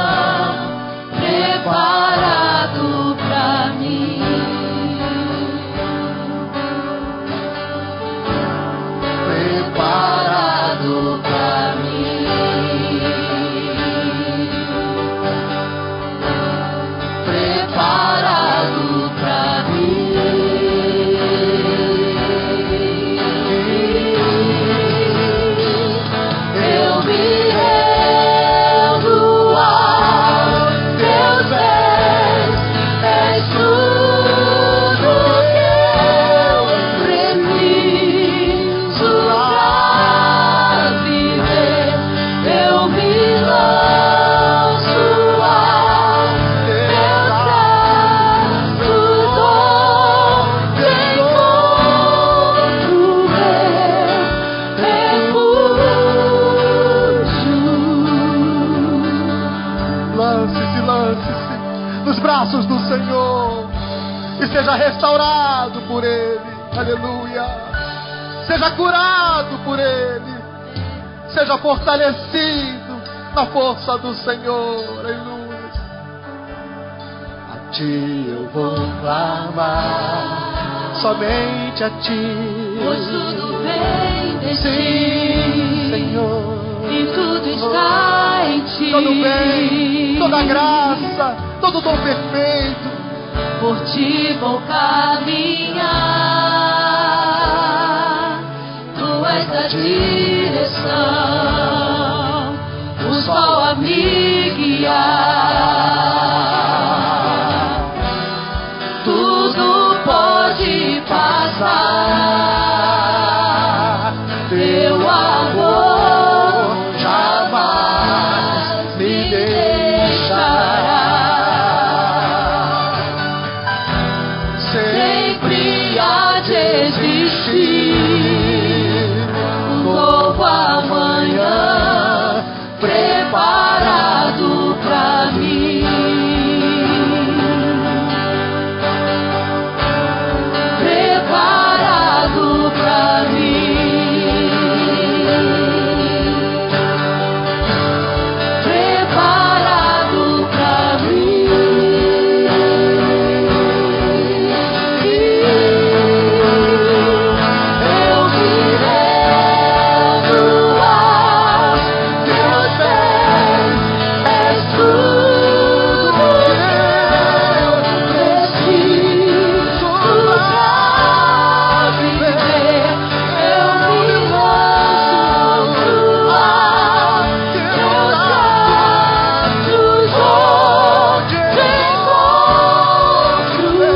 preparado pra mim. Preparado lance-se nos braços do Senhor e seja restaurado por Ele. Aleluia. Seja curado por Ele. Seja fortalecido na força do Senhor. Aleluia. A Ti eu vou clamar, somente a Ti. Pois tudo vem de Sim, Ti, Senhor. e tudo está em Ti. Todo bem, toda graça, todo dom perfeito. Por Ti vou caminhar, Tu és a direção, o sol a me guiar. Tudo pode passar, Teu amor jamais me deixará. Sempre há de existir um novo amanhã preparado pra mim. Preparado pra mim. Preparado pra mim. Eu me rendo aos Teus pés, és tudo que eu preciso pra viver. Eu me lanço aos Teus braços, onde encontro meu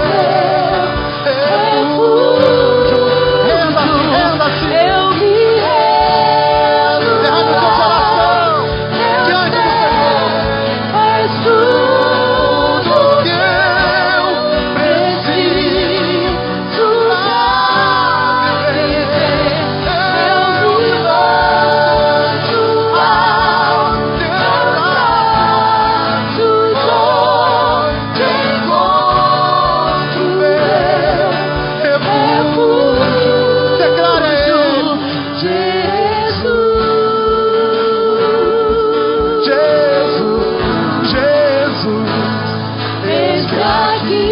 refúgio. Renda-se. Eu me rendo Derrame o seu coração diante do Senhor. és tudo que eu preciso pra viver. Eu me lanço aos Teus braços, onde encontro meu refúgio. Declara Ele. Jesus, Jesus, eis-me aqui.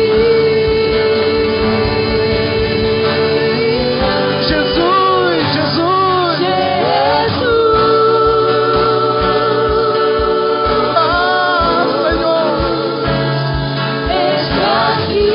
Jesus, Jesus. Ah, Senhor. Eis-me aqui.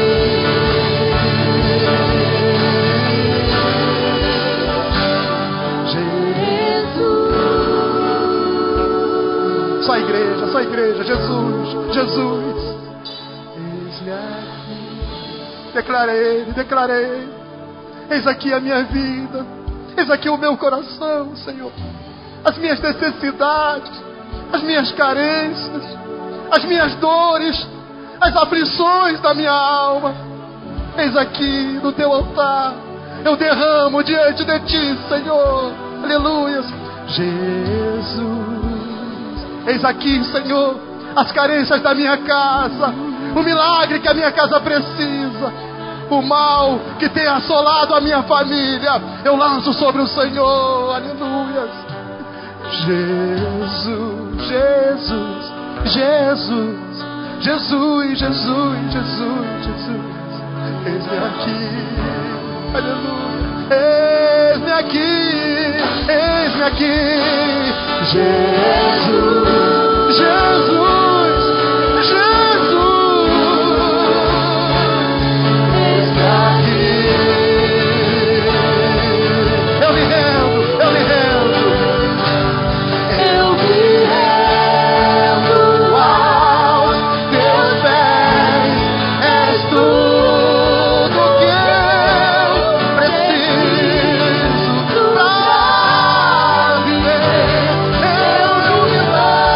Só a igreja, só a igreja. Jesus, Jesus. Eis-me aqui. Declarei. Eis aqui a minha vida. Eis aqui o meu coração, Senhor. As minhas necessidades, as minhas carências, as minhas dores, as aflições da minha alma. Eis aqui no teu altar. Eu derramo diante de ti, Senhor. Aleluia. Jesus. Eis aqui, Senhor, as carências da minha casa, o milagre que a minha casa precisa, o mal que tem assolado a minha família, eu lanço sobre o Senhor. Aleluia. Jesus, Jesus, Jesus, Jesus, Jesus, Jesus, Jesus. Eis-me aqui. Aleluia. Eis-me aqui. Eis-me aqui. Jesus, Jesus, Jesus. Eis-me aqui. Eu me rendo, eu me rendo. Eu me rendo aos Teus pés. És tudo que eu preciso pra viver. Eu me lanço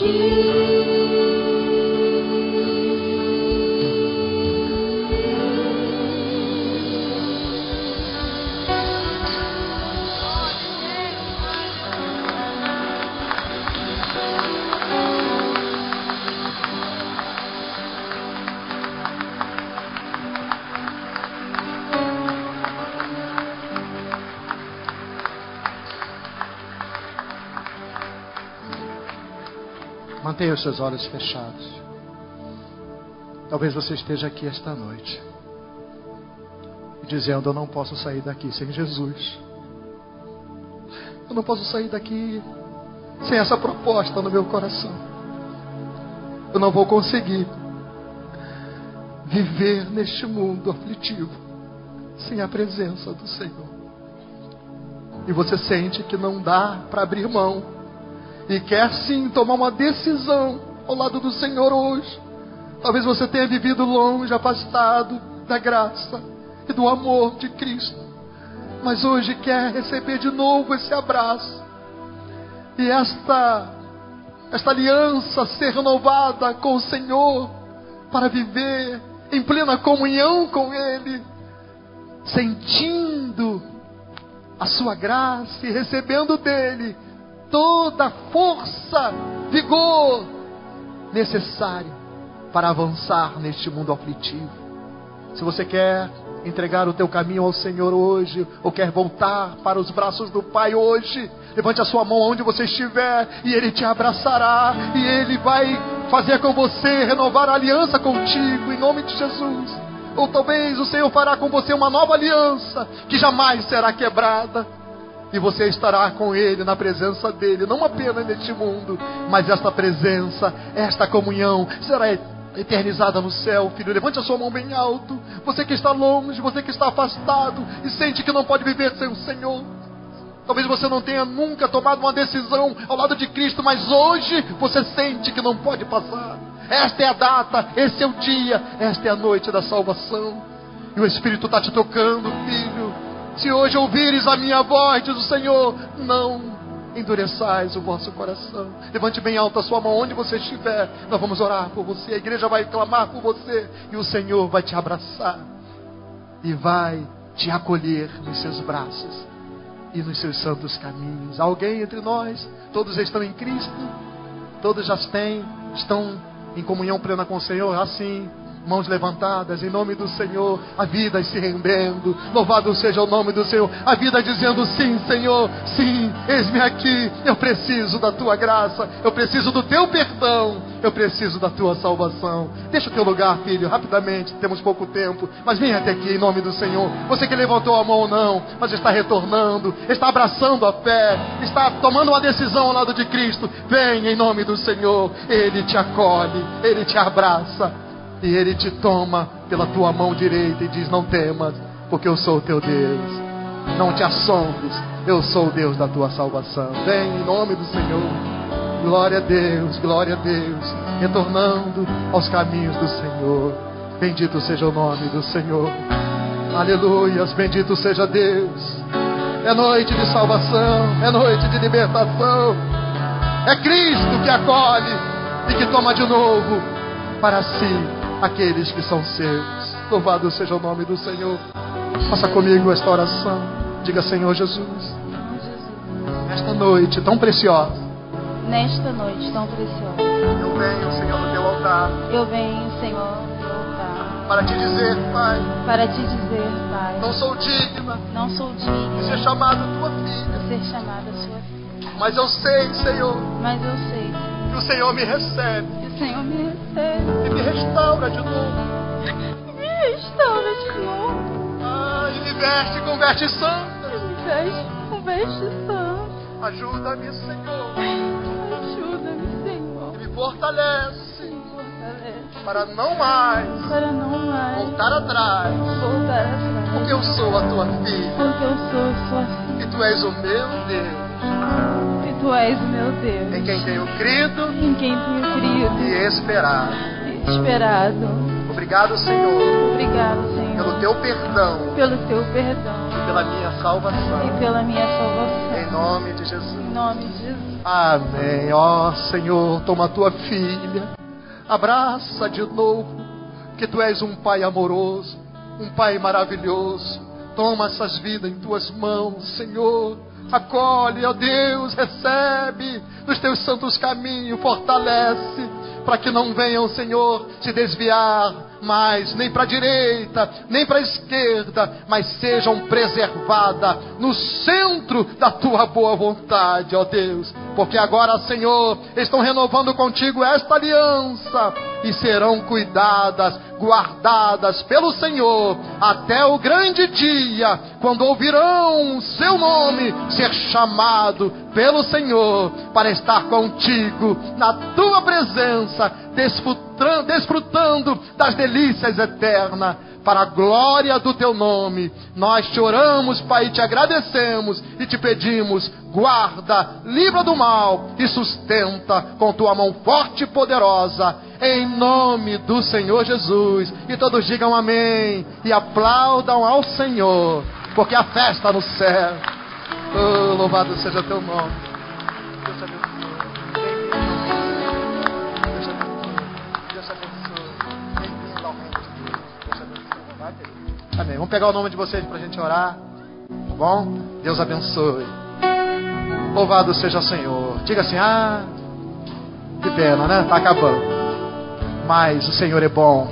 Mantenha os seus olhos fechados. Talvez você esteja aqui esta noite dizendo: eu não posso sair daqui sem Jesus. Eu não posso sair daqui sem essa proposta no meu coração. Eu não vou conseguir viver neste mundo aflitivo sem a presença do Senhor. E você sente que não dá para abrir mão e quer sim tomar uma decisão ao lado do Senhor hoje. Talvez você tenha vivido longe, afastado da graça e do amor de Cristo, mas hoje quer receber de novo esse abraço e esta aliança ser renovada com o Senhor, para viver em plena comunhão com Ele, sentindo a sua graça e recebendo dele toda a força, vigor necessário para avançar neste mundo aflitivo. Se você quer entregar o teu caminho ao Senhor hoje, ou quer voltar para os braços do Pai hoje, levante a sua mão onde você estiver, e Ele te abraçará, e Ele vai fazer com você, renovar a aliança contigo, em nome de Jesus. Ou talvez o Senhor fará com você uma nova aliança, que jamais será quebrada, e você estará com Ele, na presença dEle, não apenas neste mundo, mas esta presença, esta comunhão, será eternizada no céu. Filho, levante a sua mão bem alto. Você que está longe, você que está afastado e sente que não pode viver sem o Senhor. Talvez você não tenha nunca tomado uma decisão ao lado de Cristo, mas hoje você sente que não pode passar. Esta é a data, esse é o dia, esta é a noite da salvação. E o Espírito está te tocando, filho. Se hoje ouvires a minha voz, diz o Senhor, não endureçais o vosso coração. Levante bem alto a sua mão onde você estiver. Nós vamos orar por você. A igreja vai clamar por você. E o Senhor vai te abraçar. E vai te acolher nos seus braços. E nos seus santos caminhos. Alguém entre nós? Todos estão em Cristo? Todos já estão em comunhão plena com o Senhor? Assim, mãos levantadas em nome do Senhor, a vida se rendendo, louvado seja o nome do Senhor, a vida dizendo: sim, Senhor, sim, eis-me aqui, eu preciso da tua graça, eu preciso do teu perdão, eu preciso da tua salvação. Deixa o teu lugar, filho, rapidamente, temos pouco tempo, mas venha até aqui em nome do Senhor. Você que levantou a mão ou não, mas está retornando, está abraçando a fé, está tomando uma decisão ao lado de Cristo, vem em nome do Senhor. Ele te acolhe, Ele te abraça, e Ele te toma pela tua mão direita e diz: não temas, porque eu sou o teu Deus. Não te assombres, eu sou o Deus da tua salvação. Vem em nome do Senhor. Glória a Deus, glória a Deus. Retornando aos caminhos do Senhor. Bendito seja o nome do Senhor. Aleluias, bendito seja Deus. É noite de salvação, é noite de libertação. É Cristo que acolhe e que toma de novo para si aqueles que são seus. Louvado seja o nome do Senhor. Faça comigo esta oração. Diga: Senhor Jesus, nesta noite tão preciosa, eu venho, Senhor, no teu altar. Para te dizer, Pai, não sou digna de ser chamado tua filha. Mas eu sei, Senhor, que o Senhor me recebe e me restaura de novo. E me veste com vestes santas. Ajuda-me, Senhor. E me fortalece para não mais voltar atrás. Porque eu sou a tua filha. E tu és o meu Deus. Em quem tenho crido e esperado. Obrigado, Senhor. pelo teu perdão pelo teu perdão e pela minha salvação. e pela minha salvação. Em nome de Jesus. Em nome de Jesus. Amém. Ó Senhor, toma a tua filha, abraça de novo, que tu és um Pai amoroso, um Pai maravilhoso. Toma essas vidas em tuas mãos, Senhor. Acolhe, ó Deus, recebe dos teus santos caminhos, fortalece, para que não venham, Senhor, se desviar mais, nem para a direita, nem para a esquerda, mas sejam preservadas no centro da tua boa vontade, ó Deus, porque agora, Senhor, estão renovando contigo esta aliança e serão cuidadas, guardadas pelo Senhor até o grande dia, quando ouvirão o seu nome ser chamado pelo Senhor para estar contigo na tua presença, desfrutando das delícias eternas, para a glória do teu nome. Nós te oramos, Pai, e te agradecemos e te pedimos: guarda, livra do mal e sustenta com tua mão forte e poderosa, em nome do Senhor Jesus. E todos digam amém e aplaudam ao Senhor, porque a festa no céu. Oh, louvado seja teu nome. Deus te abençoe. Deus te abençoe. Deus te abençoe. Bem-vindo ao reino de Deus. Deus te abençoe. Vai, querido. Amém. Vamos pegar o nome de vocês para a gente orar. Tá bom? Deus abençoe. Louvado seja o Senhor. Diga assim: ah, que pena, né? Está acabando. Mas o Senhor é bom.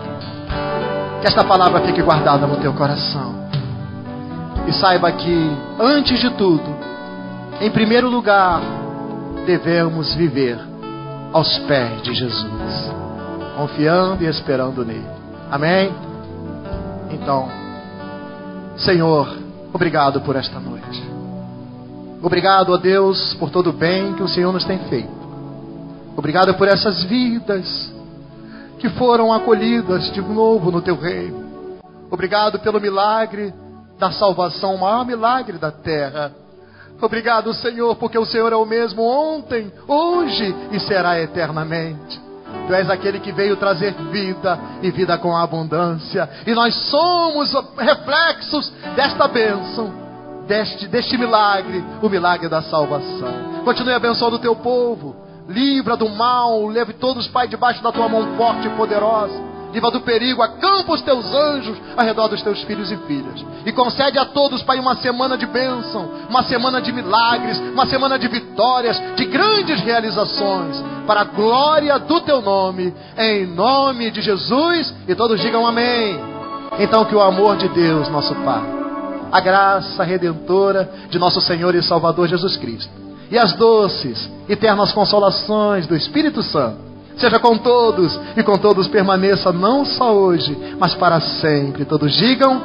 Que esta palavra fique guardada no teu coração. E saiba que, antes de tudo, em primeiro lugar, devemos viver aos pés de Jesus, confiando e esperando nele. Amém? Então, Senhor, obrigado por esta noite. Obrigado, ó Deus, por todo o bem que o Senhor nos tem feito. Obrigado por essas vidas que foram acolhidas de novo no teu reino. Obrigado pelo milagre da salvação, o maior milagre da terra. Obrigado, Senhor, porque o Senhor é o mesmo ontem, hoje e será eternamente. Tu és aquele que veio trazer vida e vida com abundância. E nós somos reflexos desta bênção, deste milagre, o milagre da salvação. Continue abençoando o teu povo. Livra do mal, leve todos, Pai, debaixo da tua mão forte e poderosa. Livra do perigo, acampa os teus anjos ao redor dos teus filhos e filhas. E concede a todos, Pai, uma semana de bênção, uma semana de milagres, uma semana de vitórias, de grandes realizações, para a glória do teu nome, em nome de Jesus. E todos digam amém. Então que o amor de Deus, nosso Pai, a graça redentora de nosso Senhor e Salvador Jesus Cristo, e as doces e ternas consolações do Espírito Santo, seja com todos e com todos permaneça, não só hoje, mas para sempre. Todos digam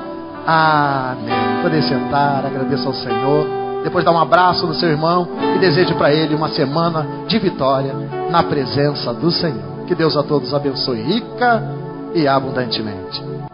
amém. Podem sentar, agradeça ao Senhor. Depois dá um abraço no seu irmão e deseje para ele uma semana de vitória na presença do Senhor. Que Deus a todos abençoe rica e abundantemente.